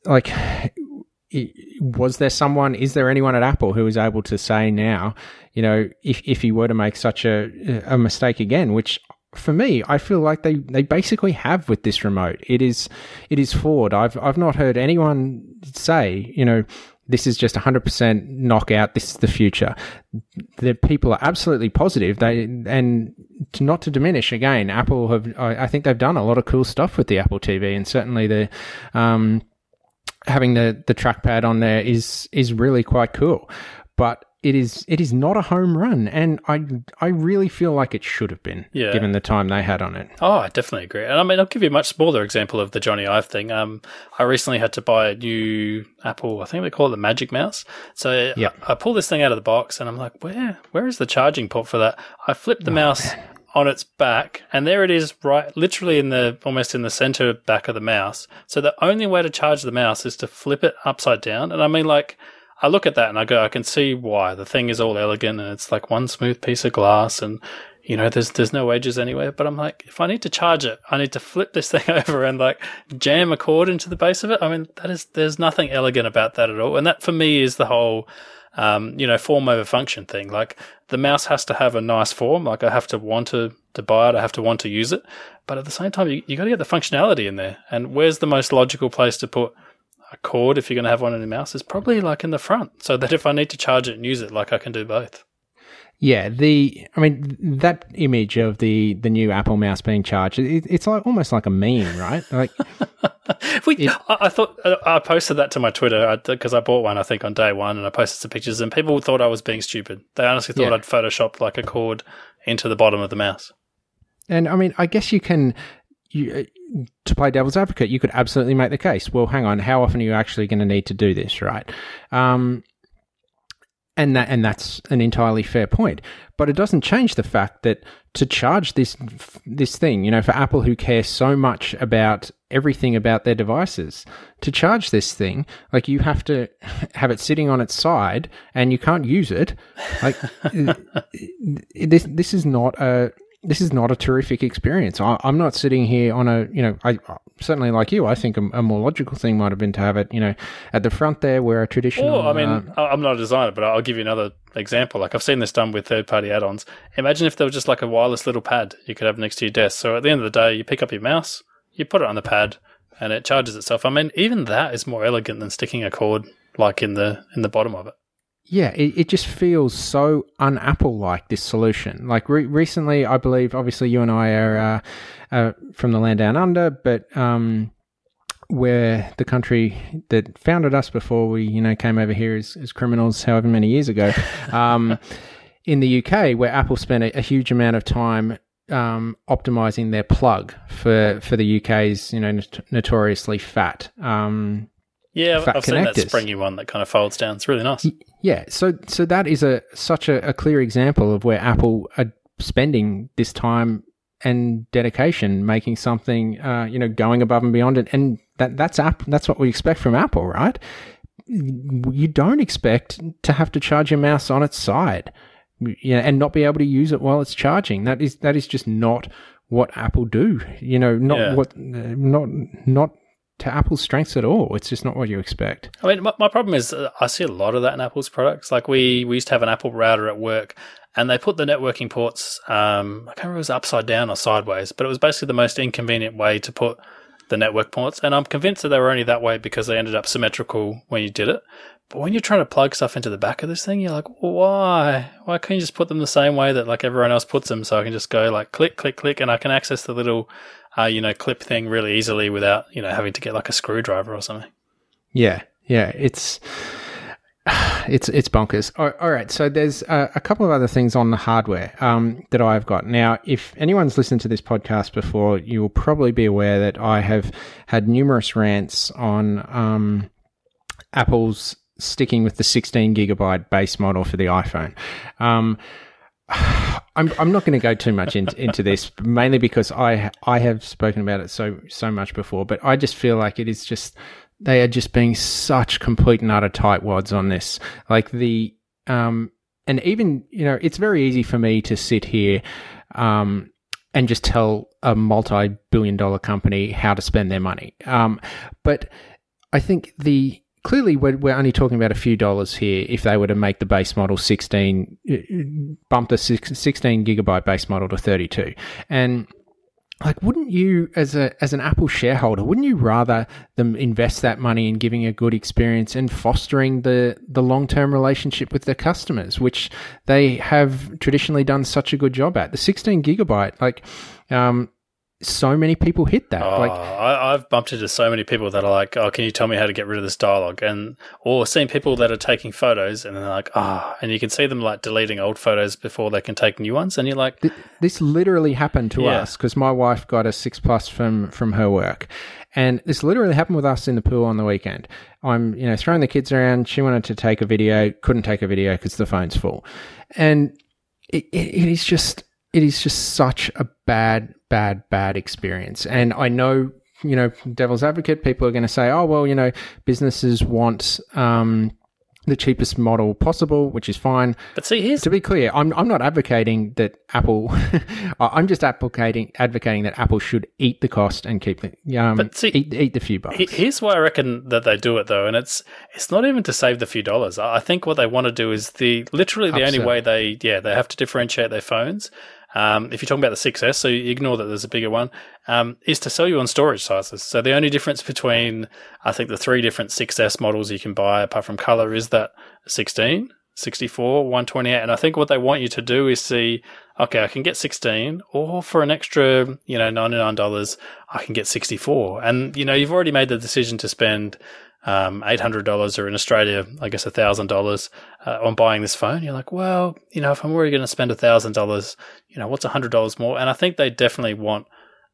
there anyone at Apple who is able to say now, if he were to make such a mistake again, which for me, I feel like they basically have with this remote. It is flawed. I've not heard anyone say, this is just 100% knockout. This is the future. The people are absolutely positive. Not to diminish again, Apple I think they've done a lot of cool stuff with the Apple TV, and certainly the having the trackpad on there is really quite cool. But it is not a home run, and I really feel like it should have been, given the time they had on it. Oh, I definitely agree. And I mean, I'll give you a much smaller example of the Johnny Ive thing. I recently had to buy a new Apple, I think they call it the Magic Mouse. So I pull this thing out of the box, and I'm like, where is the charging port for that? I flip the mouse on its back, and there it is, right, literally almost in the center back of the mouse. So the only way to charge the mouse is to flip it upside down. And I mean, I look at that and I go, I can see why. The thing is all elegant and it's like one smooth piece of glass and, there's no edges anywhere. But I'm like, if I need to charge it, I need to flip this thing over and jam a cord into the base of it. I mean, there's nothing elegant about that at all. And that for me is the whole, form over function thing. Like the mouse has to have a nice form. Like I have to want to buy it. I have to want to use it. But at the same time, you got to get the functionality in there. And where's the most logical place to put a cord, if you're going to have one in your mouse, is probably in the front, so that if I need to charge it and use it, I can do both. Yeah, that image of the new Apple mouse being charged, it's almost like a meme, right? I thought I posted that to my Twitter because I bought one, I think, on day one, and I posted some pictures, and people thought I was being stupid. They honestly thought I'd photoshopped a cord into the bottom of the mouse. And I mean, I guess you can to play devil's advocate, you could absolutely make the case. Well, hang on, how often are you actually going to need to do this, right? And that's an entirely fair point. But it doesn't change the fact that to charge this thing, for Apple, who care so much about everything about their devices, to charge this thing, like, you have to have it sitting on its side and you can't use it. Like, this is not a terrific experience. I'm not sitting here on I certainly, like you, I think a more logical thing might have been to have it, at the front there where a traditional... Well, I'm not a designer, but I'll give you another example. Like, I've seen this done with third-party add-ons. Imagine if there was just like a wireless little pad you could have next to your desk. So at the end of the day, you pick up your mouse, you put it on the pad, and it charges itself. I mean, even that is more elegant than sticking a cord like in the bottom of it. Yeah, it just feels so un-Apple-like, this solution. Like, recently, I believe, obviously you and I are from the land down under, but where the country that founded us before we, came over here as criminals however many years ago, in the UK, where Apple spent a huge amount of time optimizing their plug for the UK's, notoriously fat Yeah, fat I've seen that connectors. springy one that kind of folds down. It's really nice. Yeah, so that is such a clear example of where Apple are spending this time and dedication making something, going above and beyond it, and that's what we expect from Apple, right? You don't expect to have to charge your mouse on its side, and not be able to use it while it's charging. That is just not what Apple do. Not to Apple's strengths at all. It's just not what you expect. I mean, my problem is I see a lot of that in Apple's products. Like, we used to have an Apple router at work, and they put the networking ports, I can't remember if it was upside down or sideways, but it was basically the most inconvenient way to put the network ports. And I'm convinced that they were only that way because they ended up symmetrical when you did it. But when you're trying to plug stuff into the back of this thing, you're like, why? Why can't you just put them the same way that like everyone else puts them? So I can just go like click, click, click, and I can access the little, clip thing really easily without, having to get like a screwdriver or something. Yeah. It's bonkers. All right. So there's a couple of other things on the hardware that I've got. Now, if anyone's listened to this podcast before, you will probably be aware that I have had numerous rants on Apple's sticking with the 16 gigabyte base model for the iPhone. I'm not going to go too much into this, mainly because I have spoken about it so much before, but I just feel like they are just being such complete and utter tightwads on this. Like and even, it's very easy for me to sit here and just tell a multi-billion-dollar company how to spend their money. But I think clearly we're only talking about a few dollars here if they were to make the base model 16, bump the 16 gigabyte base model to 32. And like, wouldn't you, as an Apple shareholder, wouldn't you rather them invest that money in giving a good experience and fostering the long-term relationship with their customers, which they have traditionally done such a good job at? The 16 gigabyte, like, so many people hit that. I've bumped into so many people that are like, "Oh, can you tell me how to get rid of this dialogue?" Or seen people that are taking photos and they're like, and you can see them like deleting old photos before they can take new ones, and you're like, this literally happened to us because my wife got a 6 Plus from her work, and this literally happened with us in the pool on the weekend. I'm throwing the kids around. She wanted to take a video, couldn't take a video because the phone's full, and it is just such a bad experience. And I know, devil's advocate, people are going to say, oh, well, businesses want the cheapest model possible, which is fine. But see, to be clear, I'm not advocating that Apple. I'm just advocating that Apple should eat the cost and keep the eat the few bucks. Here's why I reckon that they do it though, and it's not even to save the few dollars. I think what they want to do is the only way they have to differentiate their phones. If you're talking about the 6S, so you ignore that there's a bigger one, is to sell you on storage sizes. So the only difference between, I think, the 3 different 6S models you can buy, apart from color, is that 16, 64, 128. And I think what they want you to do is see, okay, I can get 16, or for an extra, $99, I can get 64. And, you've already made the decision to spend $800, or in Australia, I guess $1,000 on buying this phone. You're like, well, if I'm already going to spend $1,000, what's $100 more? And I think they definitely want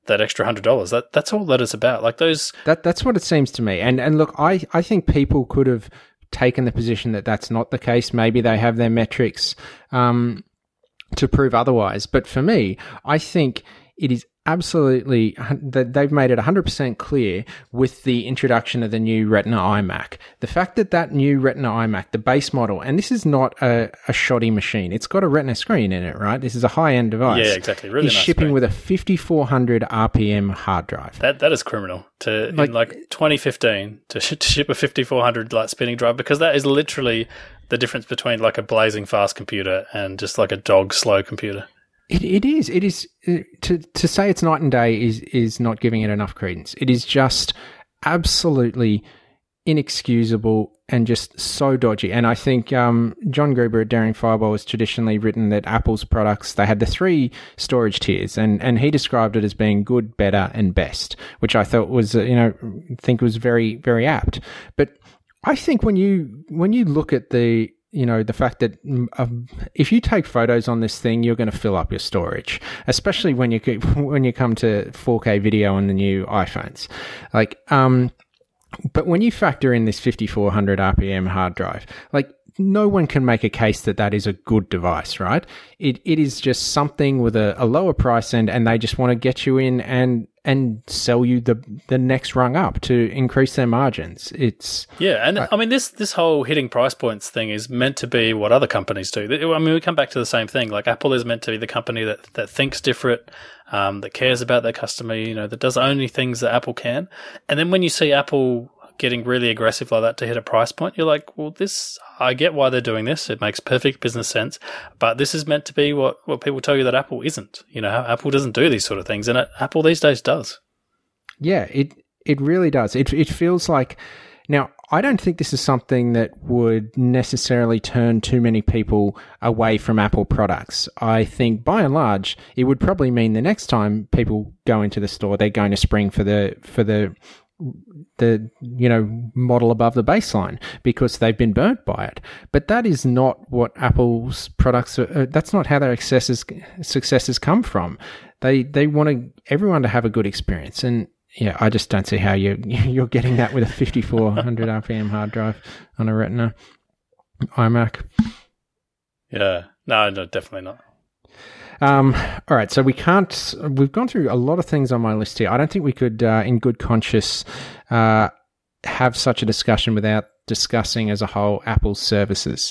that extra $100. That's all that it's about. Like those. That's what it seems to me. And look, I think people could have taken the position that that's not the case. Maybe they have their metrics to prove otherwise. But for me, I think it is absolutely that they've made it 100% clear with the introduction of the new Retina iMac. The fact that new Retina iMac, the base model, and this is not a shoddy machine. It's got a Retina screen in it, right? This is a high-end device. Yeah, exactly. Really is nice shipping screen. with a 5400 RPM hard drive. That is criminal to in 2015 to ship a 5400 spinning drive, because that is literally the difference between like a blazing fast computer and just like a dog slow computer. It is. To say it's night and day is not giving it enough credence. It is just absolutely inexcusable and just so dodgy. And I think John Gruber at Daring Fireball has traditionally written that Apple's products, they had the 3 storage tiers, and he described it as being good, better, and best, which I thought was was very, very apt. But I think when you look at the fact that if you take photos on this thing, you're going to fill up your storage, especially when you come to 4K video on the new iPhones. But when you factor in this 5400 RPM hard drive, no one can make a case that is a good device, right? It is just something with a lower price, and they just want to get you in and sell you the next rung up to increase their margins. I mean this whole hitting price points thing is meant to be what other companies do. I mean, we come back to the same thing. Like Apple is meant to be the company that thinks different, that cares about their customer, that does only things that Apple can. And then when you see Apple getting really aggressive like that to hit a price point, you're like, well, I get why they're doing this. It makes perfect business sense. But this is meant to be what people tell you that Apple isn't. Apple doesn't do these sort of things, and Apple these days does. Yeah, it really does. It feels like, now, I don't think this is something that would necessarily turn too many people away from Apple products. I think by and large, it would probably mean the next time people go into the store, they're going to spring for the model above the baseline because they've been burnt by it. But that is not what Apple's products are. That's not how their successes come from. They want everyone to have a good experience, and yeah, I just don't see how you're getting that with a 5400 RPM hard drive on a Retina iMac. Yeah, no, definitely not. All right, so we've gone through a lot of things on my list here. I don't think we could, in good conscience, have such a discussion without discussing as a whole Apple's services.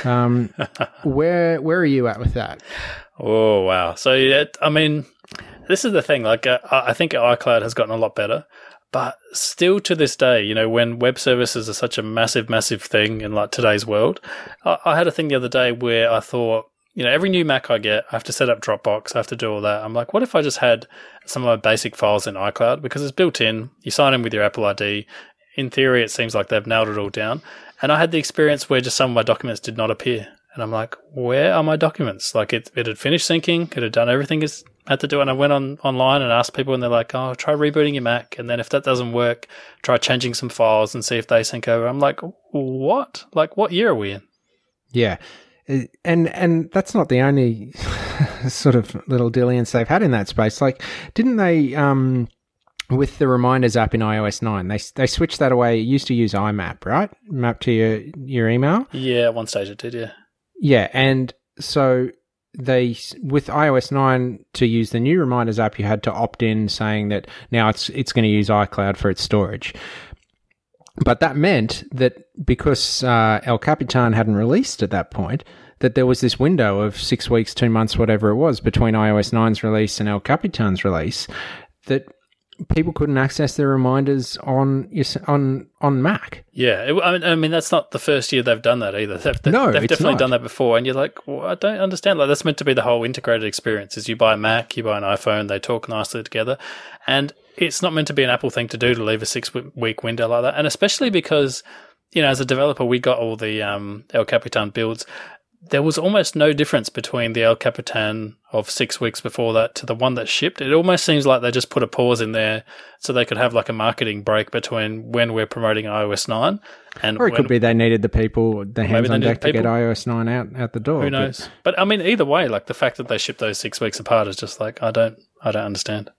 Where are you at with that? Oh, wow. So, yeah, I mean, this is the thing. I think iCloud has gotten a lot better, but still to this day, when web services are such a massive, massive thing in today's world, I had a thing the other day where I thought, every new Mac I get, I have to set up Dropbox, I have to do all that. I'm like, what if I just had some of my basic files in iCloud? Because it's built in, you sign in with your Apple ID. In theory, it seems like they've nailed it all down. And I had the experience where just some of my documents did not appear. And I'm like, where are my documents? It had finished syncing, it had done everything it had to do. And I went online and asked people, and they're like, oh, try rebooting your Mac. And then if that doesn't work, try changing some files and see if they sync over. I'm like, what? What year are we in? Yeah. And that's not the only sort of little dilliance they've had in that space. Didn't they, with the Reminders app in iOS 9, they switched that away. It used to use IMAP, right? Map to your email? Yeah, at one stage it did, yeah. Yeah, and so with iOS 9 to use the new Reminders app, you had to opt in saying that now it's going to use iCloud for its storage. But that meant that because El Capitan hadn't released at that point, that there was this window of 6 weeks, 2 months, whatever it was, between iOS 9's release and El Capitan's release, that people couldn't access their reminders on Mac. Yeah, I mean that's not the first year they've done that either. They've definitely done that before, and you're like, well, I don't understand. That's meant to be the whole integrated experience. Is you buy a Mac, you buy an iPhone, they talk nicely together, and it's not meant to be an Apple thing to do to leave a 6 week window like that. And especially because, as a developer, we got all the El Capitan builds. There was almost no difference between the El Capitan of 6 weeks before that to the one that shipped. It almost seems like they just put a pause in there so they could have a marketing break between when we're promoting iOS 9 and or it could be they needed the hands on deck to get iOS 9 out the door. Who knows? But I mean, either way, the fact that they shipped those 6 weeks apart is just I don't understand.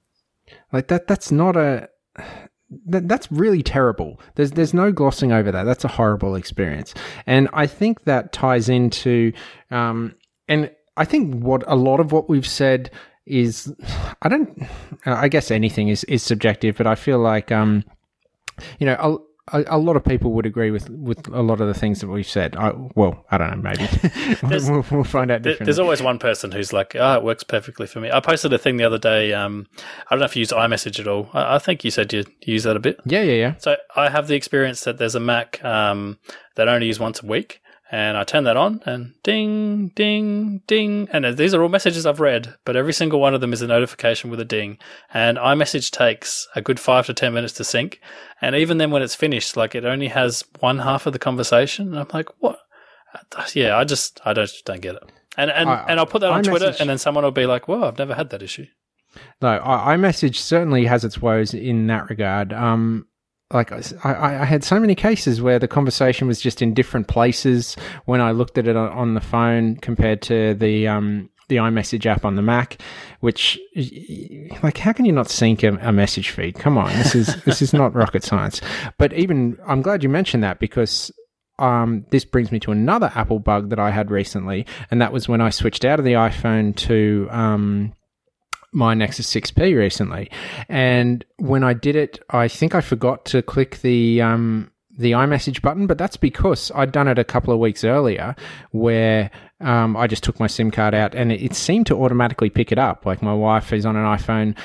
Like that's not a that's really terrible. There's no glossing over that. That's a horrible experience, and I think that ties into and I think what a lot of what we've said is I guess anything is subjective, but I feel like you know, a lot of people would agree with a lot of the things that we've said. Well, I don't know, maybe. we'll find out differently. There's always one person who's like, it works perfectly for me. I posted a thing the other day. I don't know if you use iMessage at all. I think you said you use that a bit. Yeah. So I have the experience that there's a Mac that I only use once a week. And I turn that on and ding, ding, ding. And these are all messages I've read, but every single one of them is a notification with a ding. And iMessage takes a good 5 to 10 minutes to sync. And even then when it's finished, like it only has one half of the conversation. And I'm like, what? Yeah, I don't get it. And I'll put that on Twitter and then someone will be like, whoa, I've never had that issue. No, iMessage certainly has its woes in that regard. Like I had so many cases where the conversation was just in different places when I looked at it on the phone compared to the iMessage app on the Mac, which, like, how can you not sync a message feed? Come on, this is not rocket science. But even I'm glad you mentioned that, because this brings me to another Apple bug that I had recently, and that was when I switched out of the iPhone to my Nexus 6P recently. And when I did it, I think I forgot to click the iMessage button, but that's because I'd done it a couple of weeks earlier where I just took my SIM card out and it seemed to automatically pick it up. Like, my wife is on an iPhone.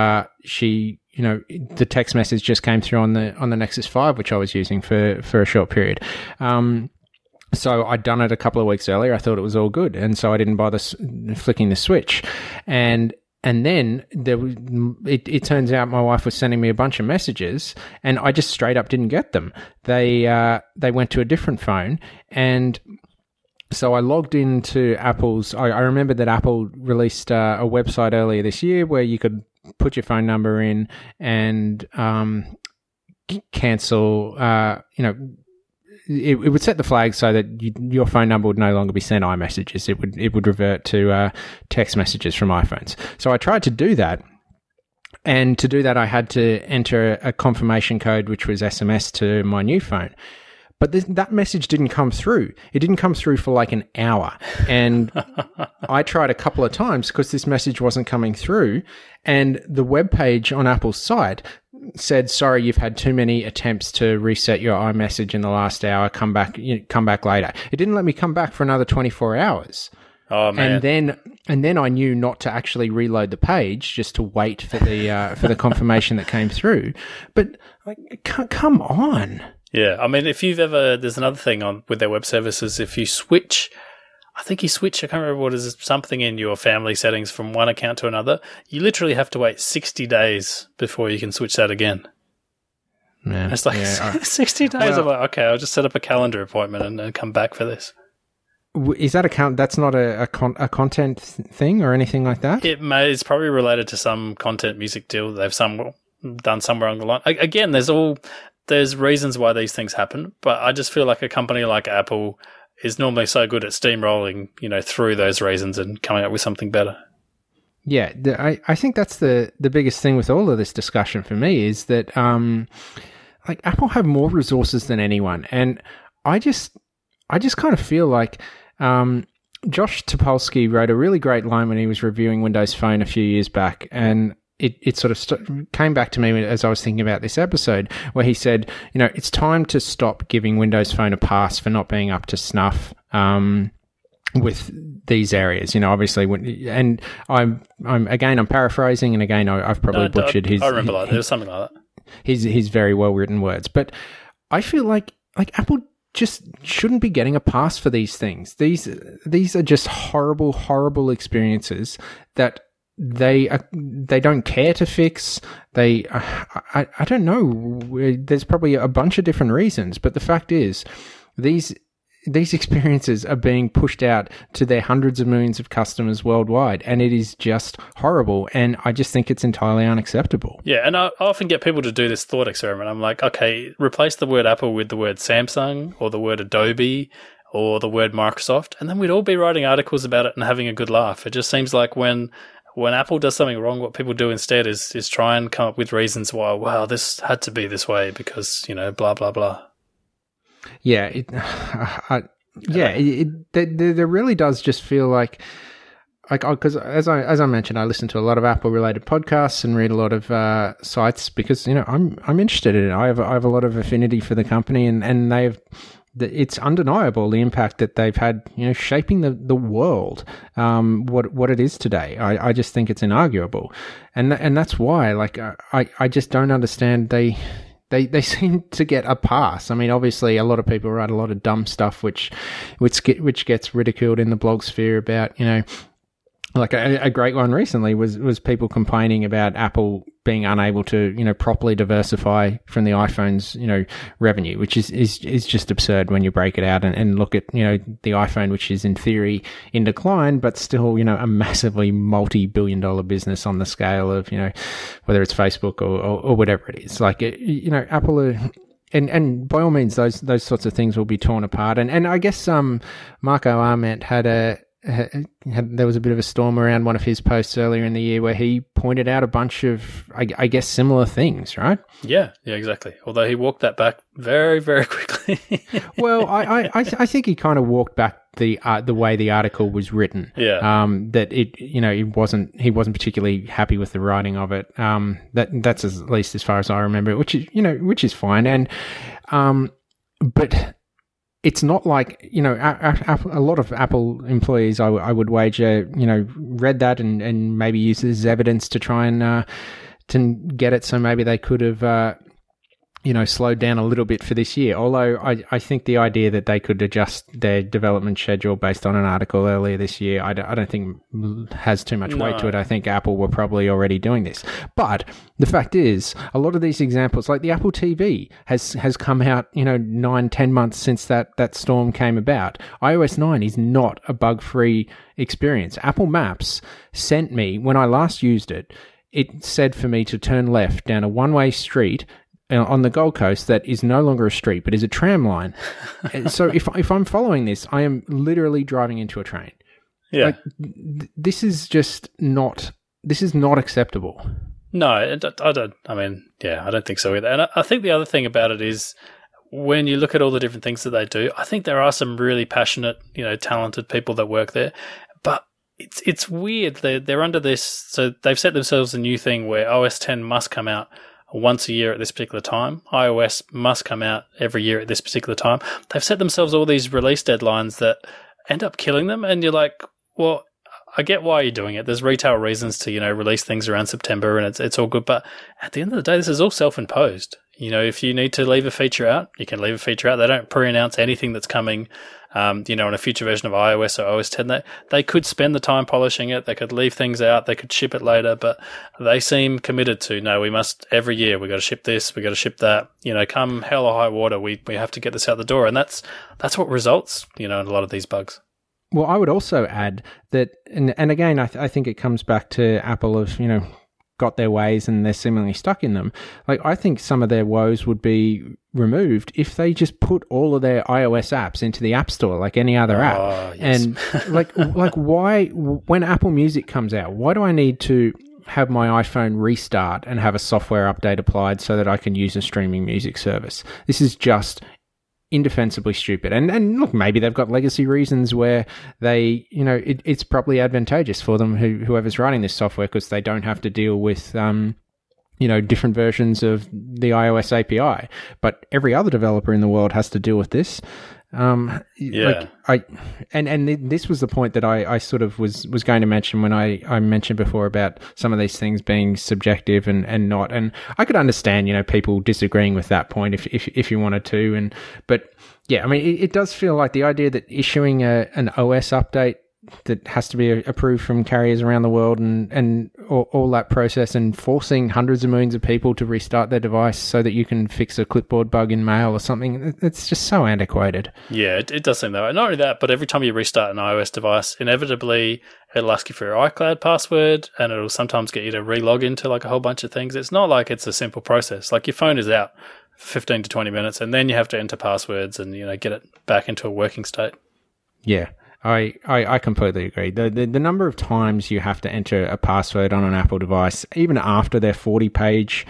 The text message just came through on the Nexus 5, which I was using for a short period. So I'd done it a couple of weeks earlier. I thought it was all good. And so I didn't bother flicking the switch. And then it turns out my wife was sending me a bunch of messages, and I just straight up didn't get them. They went to a different phone, and so I logged into Apple's. I remember that Apple released a website earlier this year where you could put your phone number in and cancel. It would set the flag so that your phone number would no longer be sent iMessages. It would revert to text messages from iPhones. So I tried to do that, and to do that I had to enter a confirmation code, which was SMS to my new phone. But that message didn't come through. It didn't come through for like an hour. And I tried a couple of times because this message wasn't coming through. And the webpage on Apple's site said, sorry, you've had too many attempts to reset your iMessage in the last hour. Come back later. It didn't let me come back for another 24 hours. Oh, man. And then I knew not to actually reload the page, just to wait for the confirmation that came through. But like, come on. Yeah, I mean, if you've ever, there's another thing with their web services. If you switch, I can't remember what is something in your family settings from one account to another, you literally have to wait 60 days before you can switch that again. Yeah, it's like 60 days. Well, I'm like, okay, I'll just set up a calendar appointment and come back for this. Is that that's not a content thing or anything like that? It's probably related to some content music deal they've done somewhere along the line. Again, there's reasons why these things happen, but I just feel like a company like Apple is normally so good at steamrolling, through those reasons and coming up with something better. Yeah, I think that's the biggest thing with all of this discussion for me is that like Apple have more resources than anyone, and I just kind of feel like Josh Topolsky wrote a really great line when he was reviewing Windows Phone a few years back, and it sort of came back to me as I was thinking about this episode, where he said, it's time to stop giving Windows Phone a pass for not being up to snuff with these areas. Obviously, and I'm paraphrasing, and again, I've probably butchered his. I remember that. There was something like that. His very well written words, but I feel like Apple just shouldn't be getting a pass for these things. These are just horrible, horrible experiences that they don't care to fix. I don't know. There's probably a bunch of different reasons, but the fact is, these experiences are being pushed out to their hundreds of millions of customers worldwide, and it is just horrible. And I just think it's entirely unacceptable. Yeah, and I often get people to do this thought experiment. I'm like, okay, replace the word Apple with the word Samsung or the word Adobe or the word Microsoft, and then we'd all be writing articles about it and having a good laugh. It just seems like when when Apple does something wrong, what people do instead is try and come up with reasons why, well, this had to be this way because, blah, blah, blah. Yeah. There really does just feel like because as I mentioned, I listen to a lot of Apple related podcasts and read a lot of sites because I'm interested in it. I have a lot of affinity for the company, and it's undeniable the impact that they've had, shaping the world, what it is today. I just think it's inarguable, and that's why I just don't understand they seem to get a pass. I mean, obviously, a lot of people write a lot of dumb stuff, which gets ridiculed in the blog sphere about, like a great one recently was people complaining about Apple being unable to, properly diversify from the iPhone's, revenue, which is just absurd when you break it out and look at, the iPhone, which is in theory in decline, but still, a massively multi-billion-dollar business on the scale of, whether it's Facebook or whatever it is. Like, Apple are, and by all means, those sorts of things will be torn apart. And I guess Marco Arment there was a bit of a storm around one of his posts earlier in the year where he pointed out a bunch of, I guess, similar things, right? Yeah, exactly. Although he walked that back very, very quickly. Well, I think he kind of walked back the way the article was written. Yeah. That he wasn't particularly happy with the writing of it. That's at least as far as I remember, which is fine. And but it's not like, a lot of Apple employees, I would wager, read that and maybe used it as evidence to try and to get it so maybe they could have, slowed down a little bit for this year. Although I think the idea that they could adjust their development schedule based on an article earlier this year, I don't think has too much weight to it. I think Apple were probably already doing this. But the fact is, a lot of these examples, like the Apple TV has come out, 9-10 months since that storm came about. iOS 9 is not a bug-free experience. Apple Maps sent me, when I last used it, it said for me to turn left down a one-way street on the Gold Coast that is no longer a street but is a tram line. So if I'm following this, I am literally driving into a train. Yeah. This is just not acceptable. No, I don't think so either. And I think the other thing about it is when you look at all the different things that they do, I think there are some really passionate, talented people that work there. But it's weird. They're under this, so they've set themselves a new thing where OS 10 must come out once a year at this particular time. iOS must come out every year at this particular time. They've set themselves all these release deadlines that end up killing them. And you're like, well, I get why you're doing it. There's retail reasons to, release things around September and it's all good. But at the end of the day, this is all self-imposed. If you need to leave a feature out, you can leave a feature out. They don't pre-announce anything that's coming, in a future version of iOS or OS 10. They could spend the time polishing it. They could leave things out. They could ship it later, but they seem committed to, no, we must, every year, we got to ship this, we got to ship that. Come hell or high water, we have to get this out the door. And that's what results, in a lot of these bugs. Well, I would also add that, and again, I think it comes back to Apple of, got their ways and they're seemingly stuck in them. Like, I think some of their woes would be removed if they just put all of their iOS apps into the App Store like any other app. Yes. And like why, when Apple Music comes out, why do I need to have my iPhone restart and have a software update applied so that I can use a streaming music service? This is just indefensibly stupid. And look, maybe they've got legacy reasons where they, it's probably advantageous for them, whoever's writing this software, because they don't have to deal with, different versions of the iOS API. But every other developer in the world has to deal with this. Yeah. This was the point that I sort of was going to mention when I mentioned before about some of these things being subjective and not, and I could understand, people disagreeing with that point if you wanted to, but yeah, I mean, it does feel like the idea that issuing an OS update that has to be approved from carriers around the world and all that process, and forcing hundreds of millions of people to restart their device so that you can fix a clipboard bug in Mail or something, it's just so antiquated. Yeah, it does seem that way. Not only that, but every time you restart an iOS device, inevitably it'll ask you for your iCloud password, and it'll sometimes get you to re-log into like a whole bunch of things. It's not like it's a simple process. Like, your phone is out for 15 to 20 minutes and then you have to enter passwords and, get it back into a working state. Yeah. I completely agree. The number of times you have to enter a password on an Apple device, even after their 40-page,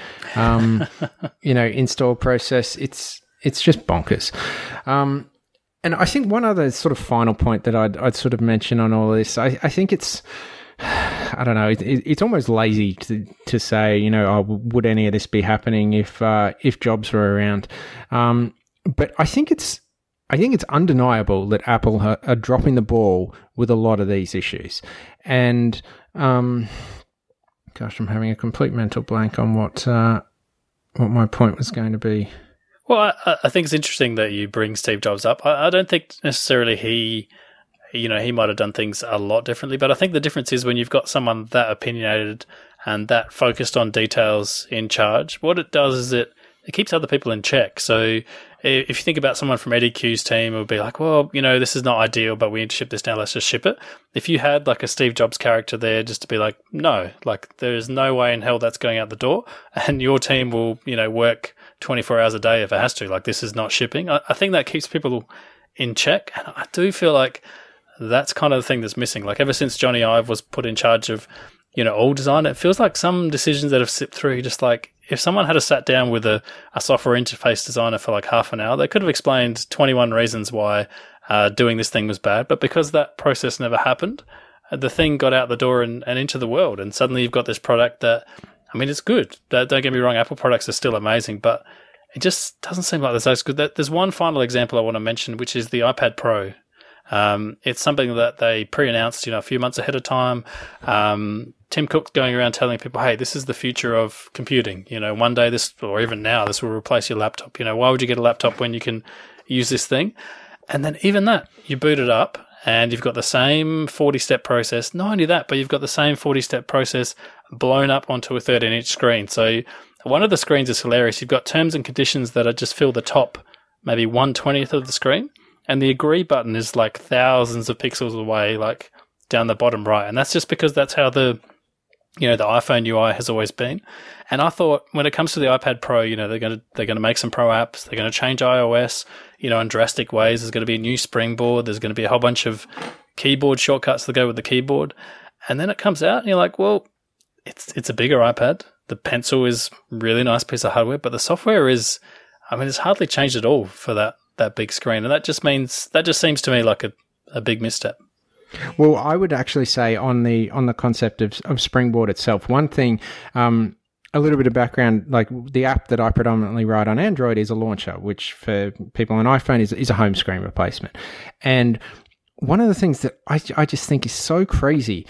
install process, it's just bonkers. And I think one other sort of final point that I'd sort of mention on all of this, I think it's, I don't know, it's almost lazy to say, would any of this be happening if Jobs were around? But I think it's undeniable that Apple are dropping the ball with a lot of these issues. And gosh, I'm having a complete mental blank on what my point was going to be. Well, I think it's interesting that you bring Steve Jobs up. I don't think necessarily he might have done things a lot differently, but I think the difference is when you've got someone that opinionated and that focused on details in charge, what it does is it keeps other people in check. So if you think about someone from Eddie Q's team, it would be like, well, this is not ideal, but we need to ship this now, let's just ship it. If you had like a Steve Jobs character there just to be like, no, like there is no way in hell that's going out the door, and your team will, work 24 hours a day if it has to, like this is not shipping. I think that keeps people in check, and I do feel like that's kind of the thing that's missing. Like ever since Johnny Ive was put in charge of, all design, it feels like some decisions that have slipped through, just like if someone had sat down with a software interface designer for like half an hour, they could have explained 21 reasons why doing this thing was bad. But because that process never happened, the thing got out the door and into the world. And suddenly you've got this product that, it's good. Don't get me wrong, Apple products are still amazing, but it just doesn't seem like they're so good. There's one final example I want to mention, which is the iPad Pro. It's something that they pre-announced, a few months ahead of time. Tim Cook's going around telling people, hey, this is the future of computing. One day this, or even now, this will replace your laptop. Why would you get a laptop when you can use this thing? And then even that, you boot it up and you've got the same 40-step process. Not only that, but you've got the same 40-step process blown up onto a 13-inch screen. So one of the screens is hilarious. You've got terms and conditions that are just fill the top, maybe 1/20th of the screen. And the agree button is like thousands of pixels away, like down the bottom right. And that's just because that's how the iPhone UI has always been. And I thought when it comes to the iPad Pro, they're going to make some pro apps. They're going to change iOS, in drastic ways. There's going to be a new Springboard. There's going to be a whole bunch of keyboard shortcuts that go with the keyboard. And then it comes out and you're like, well, it's a bigger iPad. The Pencil is a really nice piece of hardware, but the software is, it's hardly changed at all for that big screen. And that just seems to me like a big misstep. Well, I would actually say on the concept of Springboard itself, one thing, a little bit of background, like the app that I predominantly write on Android is a launcher, which for people on iPhone is a home screen replacement. And one of the things that I just think is so crazy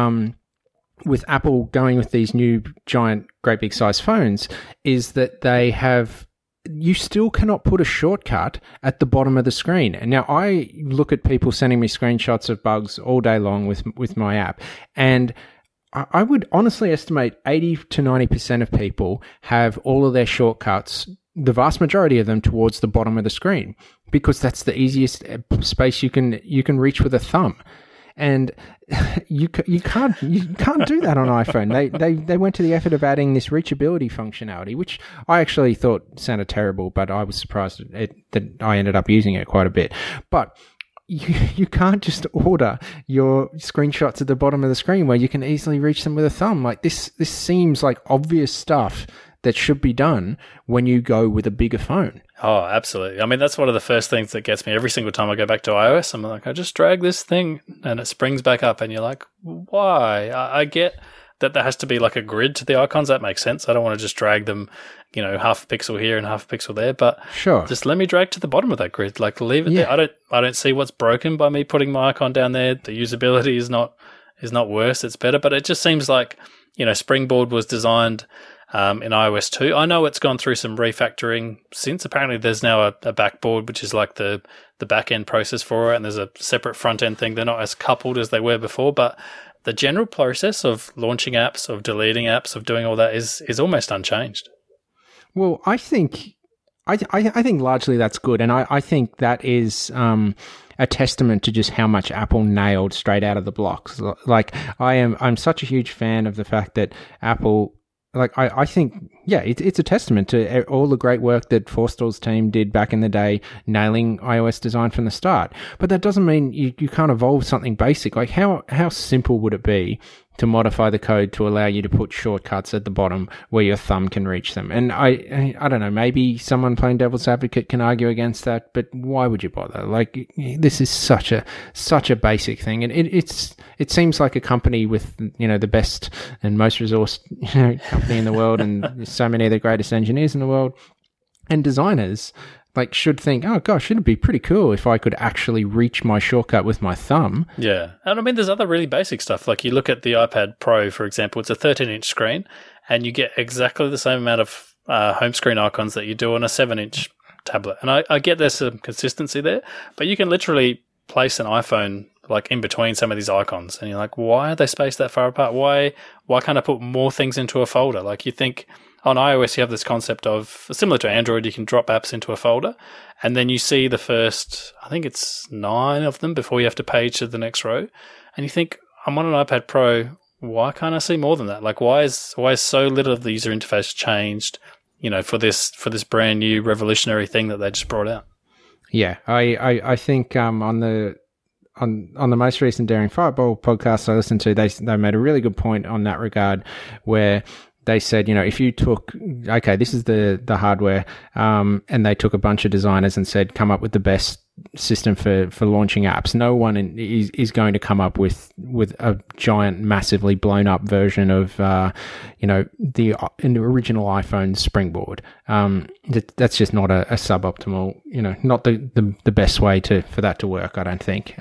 with Apple going with these new giant, great big size phones is that you still cannot put a shortcut at the bottom of the screen. And now I look at people sending me screenshots of bugs all day long with my app, and I would honestly estimate 80 to 90% of people have all of their shortcuts, the vast majority of them, towards the bottom of the screen, because that's the easiest space you can reach with a thumb. And you can't do that on iPhone. They went to the effort of adding this reachability functionality, which I actually thought sounded terrible, but I was surprised that I ended up using it quite a bit. But you can't just order your screenshots at the bottom of the screen where you can easily reach them with a thumb. Like this seems like obvious stuff that should be done when you go with a bigger phone. Oh, absolutely. That's one of the first things that gets me every single time I go back to iOS. I'm like, I just drag this thing and it springs back up, and you're like, why? I get that there has to be like a grid to the icons. That makes sense. I don't want to just drag them, half a pixel here and half a pixel there, but sure, just let me drag to the bottom of that grid. Like leave it there. I don't see what's broken by me putting my icon down there. The usability is not worse. It's better, but it just seems like, Springboard was designed in iOS 2. I know it's gone through some refactoring since. Apparently there's now a backboard, which is like the back-end process for it, and there's a separate front-end thing. They're not as coupled as they were before, but the general process of launching apps, of deleting apps, of doing all that is almost unchanged. Well, I think largely that's good, and I think that is a testament to just how much Apple nailed straight out of the blocks. Like I'm such a huge fan of the fact that Apple like I think, yeah, it's a testament to all the great work that Forstall's team did back in the day, nailing iOS design from the start. But that doesn't mean you can't evolve something basic. Like how simple would it be to modify the code to allow you to put shortcuts at the bottom where your thumb can reach them? And I don't know, maybe someone playing devil's advocate can argue against that, but why would you bother? Like, this is such a basic thing, and it seems like a company with, you know, the best and most resourced, you know, company in the world, and so many of the greatest engineers in the world and designers, like, should think, oh gosh, it'd be pretty cool if I could actually reach my shortcut with my thumb. Yeah. And I mean, there's other really basic stuff. Like, you look at the iPad Pro, for example, it's a 13-inch screen, and you get exactly the same amount of home screen icons that you do on a 7-inch tablet. And I get there's some consistency there, but you can literally place an iPhone like in between some of these icons, and you're like, why are they spaced that far apart? Why can't I put more things into a folder? Like, you think on iOS you have this concept of, similar to Android, you can drop apps into a folder, and then you see the first, I think it's 9 of them before you have to page to the next row, and you think, I'm on an iPad Pro, why can't I see more than that? Like, why is so little of the user interface changed, you know, for this brand new revolutionary thing that they just brought out? Yeah, I think on the most recent Daring Fireball podcast I listened to, they made a really good point on that regard, where they said, you know, if you took, okay, this is the hardware, and they took a bunch of designers and said, come up with the best system for launching apps. No one is going to come up with a giant, massively blown up version of, you know, the original iPhone Springboard. That's just not a suboptimal, you know, not the best way for that to work, I don't think.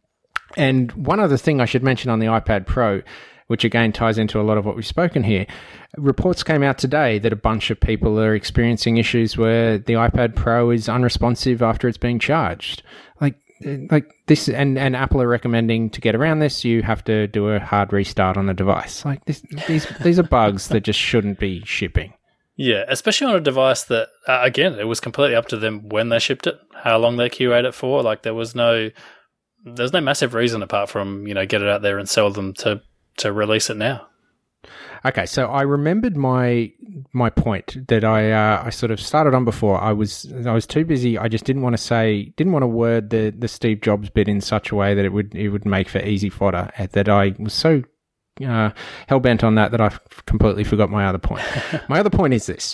And one other thing I should mention on the iPad Pro, which again ties into a lot of what we've spoken here. Reports came out today that a bunch of people are experiencing issues where the iPad Pro is unresponsive after it's being charged. Like this, and Apple are recommending to get around this, you have to do a hard restart on the device. Like these are bugs that just shouldn't be shipping. Yeah, especially on a device that, again, it was completely up to them when they shipped it, how long they QA'd it for. Like, there's no massive reason apart from, you know, get it out there and sell them to release it now. Okay, so I remembered my point that I sort of started on before. I was too busy. I just didn't want to word the Steve Jobs bit in such a way that it would make for easy fodder. That I was so hell bent on that I completely forgot my other point. My other point is this.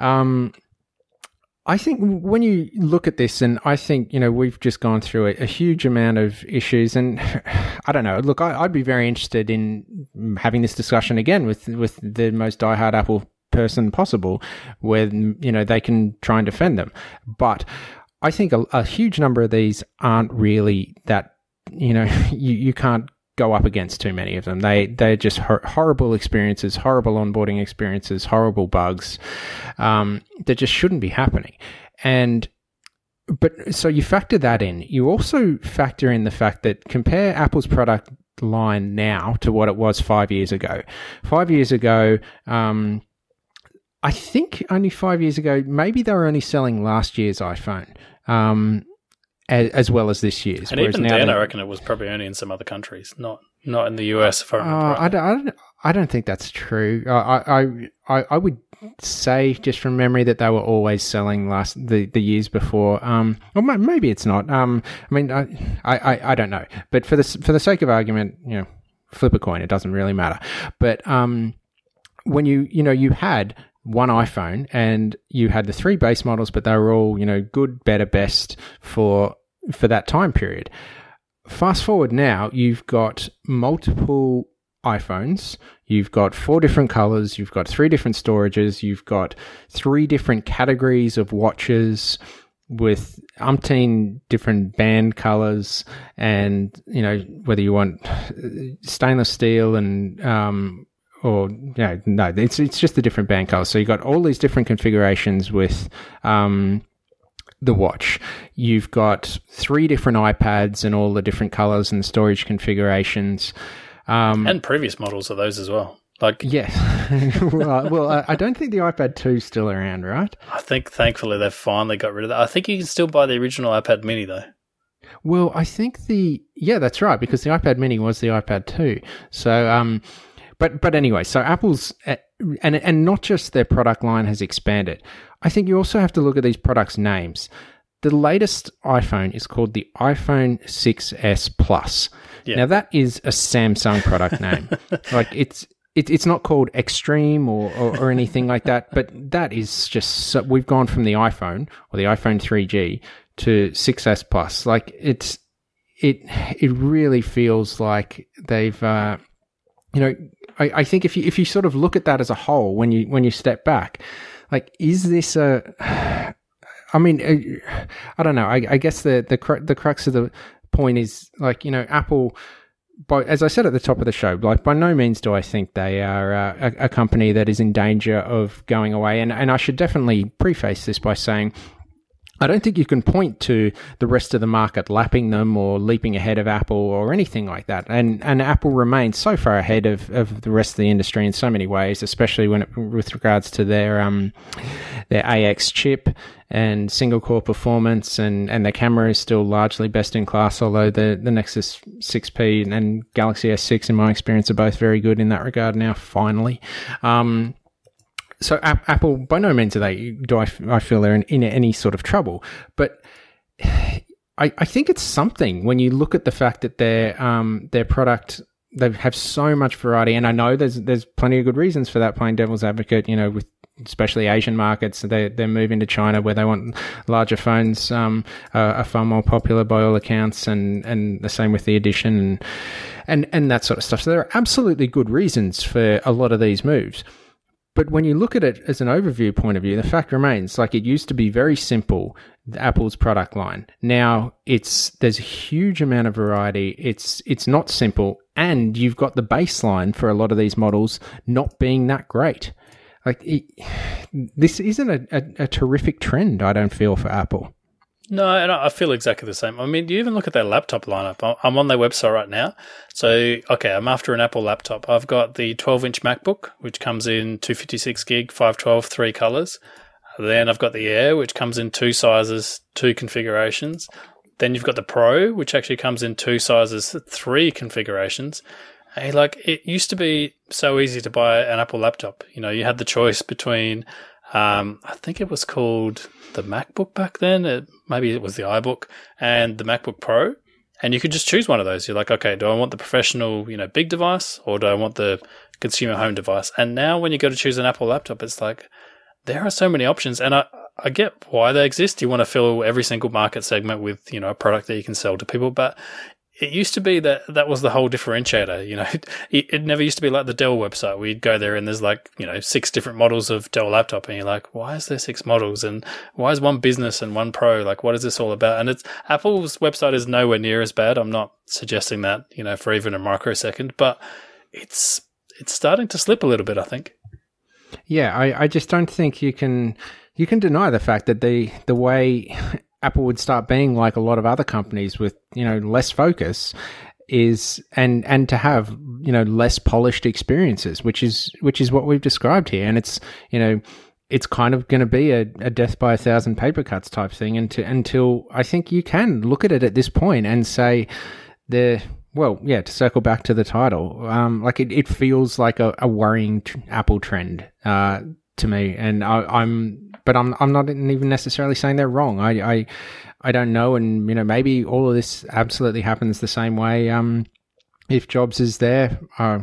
I think when you look at this, and I think, you know, we've just gone through a huge amount of issues, and I don't know. Look, I'd be very interested in having this discussion again with the most diehard Apple person possible, where, you know, they can try and defend them. But I think a huge number of these aren't really that, you know, you can't go up against too many of them. They're just horrible experiences, horrible onboarding experiences, horrible bugs that just shouldn't be happening. But so you factor that in. You also factor in the fact that compare Apple's product line now to what it was 5 years ago. 5 years ago, I think only 5 years ago, maybe they were only selling last year's iPhone. As well as this year's. And even then, I reckon it was probably only in some other countries, not in the US. If I remember I don't think that's true. I would say, just from memory, that they were always selling the years before. Or maybe it's not. I mean, I don't know. But for the sake of argument, you know, flip a coin. It doesn't really matter. But when you had one iPhone and you had the 3 base models, but they were all, you know, good, better, best for that time period. Fast forward now, you've got multiple iPhones, you've got 4 different colors, you've got 3 different storages, you've got 3 different categories of watches with umpteen different band colors, and, you know, whether you want stainless steel and or yeah, no, it's just the different band colors. So you've got all these different configurations with the watch. You've got 3 different iPads and all the different colors and storage configurations. And previous models of those as well. Like, yes. well, I don't think the iPad 2 is still around, right? I think thankfully they've finally got rid of that. I think you can still buy the original iPad mini though. Well, I think that's right, because the iPad mini was the iPad 2. So, But anyway, so Apple's and not just their product line has expanded. I think you also have to look at these products' names. The latest iPhone is called the iPhone 6S Plus. Yeah. Now that is a Samsung product name. Like it's not called Extreme or anything like that. But that is just we've gone from the iPhone or the iPhone 3G to 6S Plus. Like it really feels like they've I think if you sort of look at that as a whole when you step back, like is this a I mean, I don't know. I guess the crux of the point is like, Apple, as I said at the top of the show, like by no means do I think they are a company that is in danger of going away. And I should definitely preface this by saying I don't think you can point to the rest of the market lapping them or leaping ahead of Apple or anything like that. And Apple remains so far ahead of the rest of the industry in so many ways, especially with regards to their AX chip and single core performance, and their camera is still largely best in class, although the Nexus 6P and Galaxy S6 in my experience are both very good in that regard now, finally. So Apple, by no means do I feel they're in any sort of trouble, but I think it's something when you look at the fact that their product, they have so much variety, and I know there's plenty of good reasons for that. Playing devil's advocate, with especially Asian markets, they're moving to China where they want larger phones, are far more popular by all accounts, and the same with the Edition and that sort of stuff. So there are absolutely good reasons for a lot of these moves. But when you look at it as an overview point of view, the fact remains, like it used to be very simple, Apple's product line. Now there's a huge amount of variety. It's not simple, and you've got the baseline for a lot of these models not being that great. Like this isn't a terrific trend, I don't feel, for Apple. No, and I feel exactly the same. I mean, you even look at their laptop lineup. I'm on their website right now. So, okay, I'm after an Apple laptop. I've got the 12-inch MacBook, which comes in 256 gig, 512, 3 colors. Then I've got the Air, which comes in 2 sizes, 2 configurations. Then you've got the Pro, which actually comes in 2 sizes, 3 configurations. Hey, like it used to be so easy to buy an Apple laptop. You had the choice between, I think it was called the MacBook back then. Maybe it was the iBook and the MacBook Pro. And you could just choose one of those. You're like, okay, do I want the professional, big device, or do I want the consumer home device? And now when you go to choose an Apple laptop, it's like there are so many options. And I get why they exist. You want to fill every single market segment with, a product that you can sell to people. But it used to be that was the whole differentiator. It never used to be like the Dell website where you'd go there and there's 6 different models of Dell laptop, and you're like, why is there 6 models, and why is one business and one pro? Like, what is this all about? And Apple's website is nowhere near as bad. I'm not suggesting that, for even a microsecond, but it's starting to slip a little bit, I think. Yeah, I just don't think you can deny the fact that the way Apple would start being like a lot of other companies with, less focus is, and to have, less polished experiences, which is what we've described here. And it's, it's kind of going to be a death by 1,000 paper cuts type thing until I think you can look at it at this point and say to circle back to the title, like it feels like a worrying Apple trend, to me. And I'm not even necessarily saying they're wrong. I don't know, and maybe all of this absolutely happens the same way. If Jobs is there,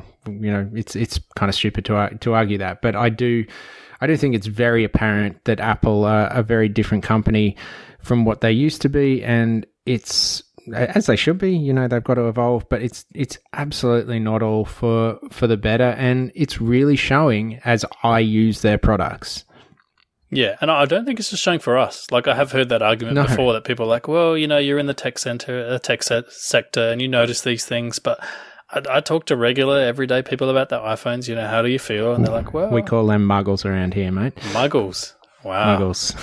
it's kind of stupid to argue that, but I do think it's very apparent that Apple are a very different company from what they used to be, and it's as they should be. They've got to evolve, but it's absolutely not all for the better, and it's really showing as I use their products. Yeah, and I don't think it's just showing for us. Like, I have heard that argument before that people are like, well, you're in the tech sector and you notice these things, but I talk to regular, everyday people about their iPhones, how do you feel? And they're like, well... We call them muggles around here, mate. Muggles. Wow. Muggles.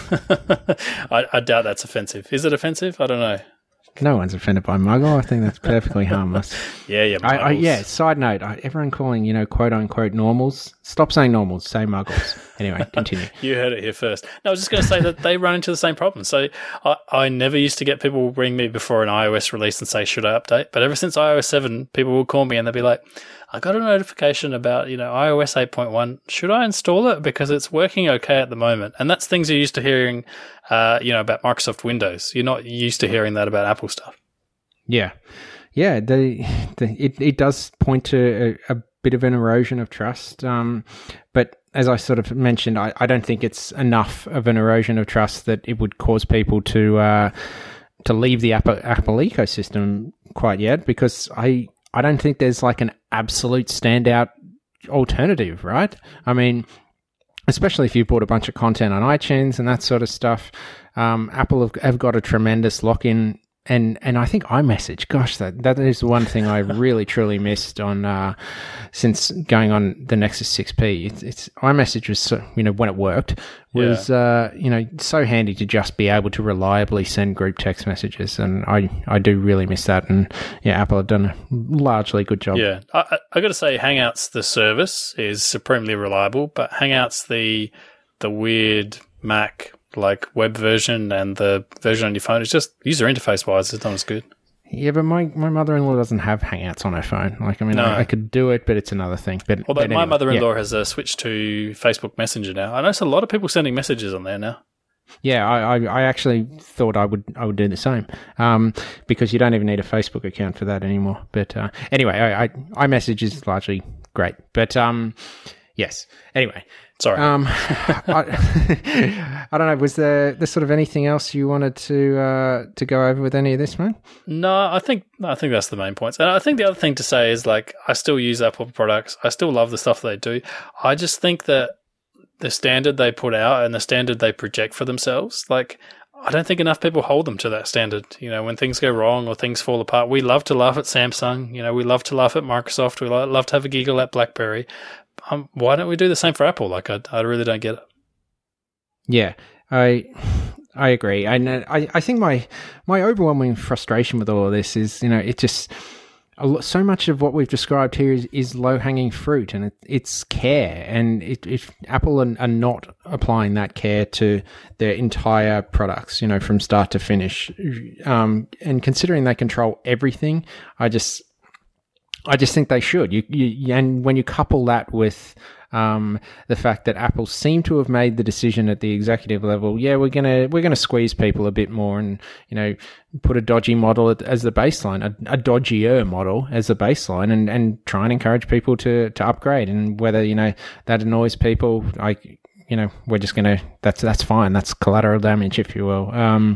I doubt that's offensive. Is it offensive? I don't know. No one's offended by muggle. I think that's perfectly harmless. Yeah. Side note, everyone calling, quote unquote normals. Stop saying normals, say muggles. Anyway, continue. You heard it here first. No, I was just going to say that they run into the same problem. So I never used to get people ring me before an iOS release and say, should I update? But ever since iOS 7, people will call me and they'll be like, I got a notification about, iOS 8.1. Should I install it? Because it's working okay at the moment. And that's things you're used to hearing, about Microsoft Windows. You're not used to hearing that about Apple stuff. Yeah. Yeah, it does point to a bit of an erosion of trust. But as I sort of mentioned, I don't think it's enough of an erosion of trust that it would cause people to leave the Apple ecosystem quite yet, because I don't think there's like an absolute standout alternative, right? I mean, especially if you bought a bunch of content on iTunes and that sort of stuff. Apple have got a tremendous lock-in. And I think iMessage, gosh, that is the one thing I really truly missed on since going on the Nexus 6P. It's iMessage was when it worked was so handy to just be able to reliably send group text messages, and I do really miss that. And yeah, Apple have done a largely good job. Yeah, I got to say, Hangouts the service is supremely reliable, but Hangouts the weird Mac web version and the version on your phone, it's just user interface wise, it's not as good. Yeah, but my mother-in-law doesn't have Hangouts on her phone. No. I could do it, but it's another thing. Although anyway, my mother-in-law has switched to Facebook Messenger now. I notice a lot of people sending messages on there now. Yeah, I actually thought I would do the same, because you don't even need a Facebook account for that anymore. But anyway, iMessage is largely great. But yes. Anyway. Sorry. I don't know. Was there sort of anything else you wanted to go over with any of this, man? No, I think that's the main points. And I think the other thing to say is, I still use Apple products. I still love the stuff they do. I just think that the standard they put out and the standard they project for themselves, I don't think enough people hold them to that standard. When things go wrong or things fall apart, we love to laugh at Samsung. We love to laugh at Microsoft. We love to have a giggle at BlackBerry. Why don't we do the same for Apple? I really don't get it. Yeah, I agree. I think my overwhelming frustration with all of this is, it just so much of what we've described here is low hanging fruit, and it's care. And if Apple are not applying that care to their entire products, from start to finish, and considering they control everything, I just think they should. And when you couple that with the fact that Apple seem to have made the decision at the executive level, yeah, we're gonna squeeze people a bit more, and put a dodgy model as the baseline, a dodgier model as the baseline, and try and encourage people to upgrade. And whether that annoys people, we're just gonna that's fine. That's collateral damage, if you will.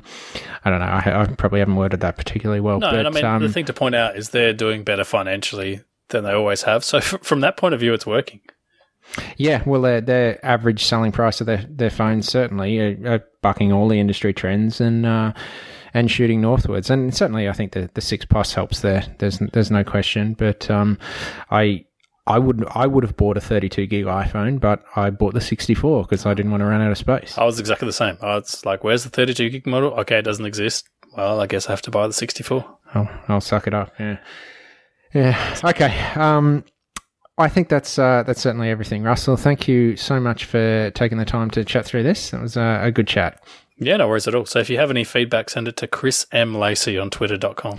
I don't know. I probably haven't worded that particularly well. No, but, and I mean, the thing to point out is they're doing better financially than they always have. So from that point of view, it's working. Yeah, well, their average selling price of their phones certainly are bucking all the industry trends and shooting northwards. And certainly, I think the 6 Plus helps there. There's no question. But I would have bought a 32 gig iPhone, but I bought the 64 because I didn't want to run out of space. I was exactly the same. It's where's the 32 gig model? Okay, it doesn't exist. Well, I guess I have to buy the 64. Oh, I'll suck it up. Yeah. Okay. I think that's certainly everything. Russell, thank you so much for taking the time to chat through this. It was a good chat. Yeah, no worries at all. So if you have any feedback, send it to Chris M. Lacey on twitter.com.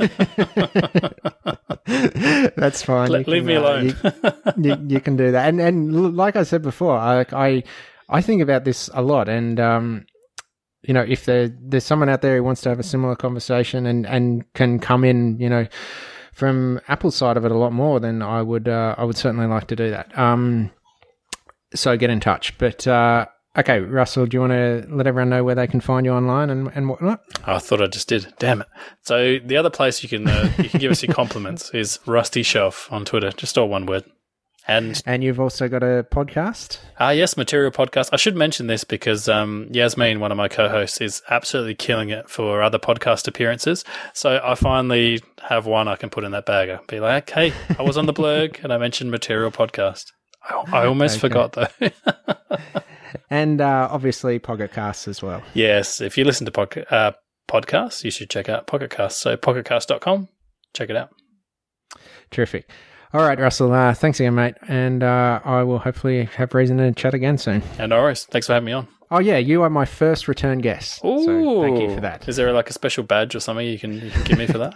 That's fine. Leave me alone. You can do that. And like I said before, I think about this a lot. And, if there's someone out there who wants to have a similar conversation and can come in, from Apple's side of it a lot more, then I would certainly like to do that. So get in touch. But okay, Russell, do you want to let everyone know where they can find you online and whatnot? Oh, I thought I just did. Damn it! So the other place you can give us your compliments is Rusty Shelf on Twitter, just all one word. And you've also got a podcast? Yes, Material Podcast. I should mention this because Yasmin, one of my co-hosts, is absolutely killing it for other podcast appearances. So I finally have one I can put in that bag. I'll be like, hey, I was on the blurg and I mentioned Material Podcast. I almost forgot, though. And obviously Pocket Casts as well. Yes, if you listen to podcasts, you should check out Pocket Casts. So pocketcast.com, check it out. Terrific. All right, Russell, thanks again, mate. And I will hopefully have reason to chat again soon. And no worries. Thanks for having me on. Oh, yeah, you are my first return guest. Ooh. So thank you for that. Is there a special badge or something you can give me for that?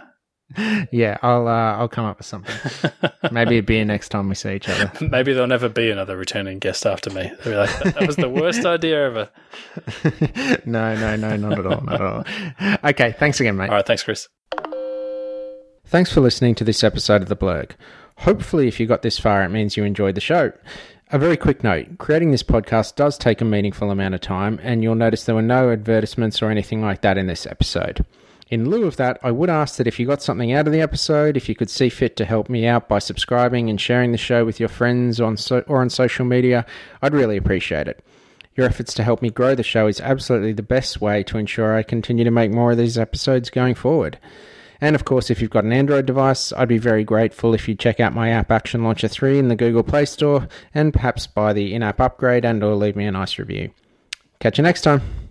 Yeah, I'll come up with something. Maybe a beer next time we see each other. Maybe there'll never be another returning guest after me. They'll be like, that was the worst idea ever. No, not at all, not at all. Okay, thanks again, mate. All right, thanks, Chris. Thanks for listening to this episode of The Blurg. Hopefully, if you got this far, it means you enjoyed the show. A very quick note, creating this podcast does take a meaningful amount of time, and you'll notice there were no advertisements or anything like that in this episode. In lieu of that, I would ask that if you got something out of the episode, if you could see fit to help me out by subscribing and sharing the show with your friends or on social media, I'd really appreciate it. Your efforts to help me grow the show is absolutely the best way to ensure I continue to make more of these episodes going forward. And of course, if you've got an Android device, I'd be very grateful if you check out my app Action Launcher 3 in the Google Play Store and perhaps buy the in-app upgrade and or leave me a nice review. Catch you next time.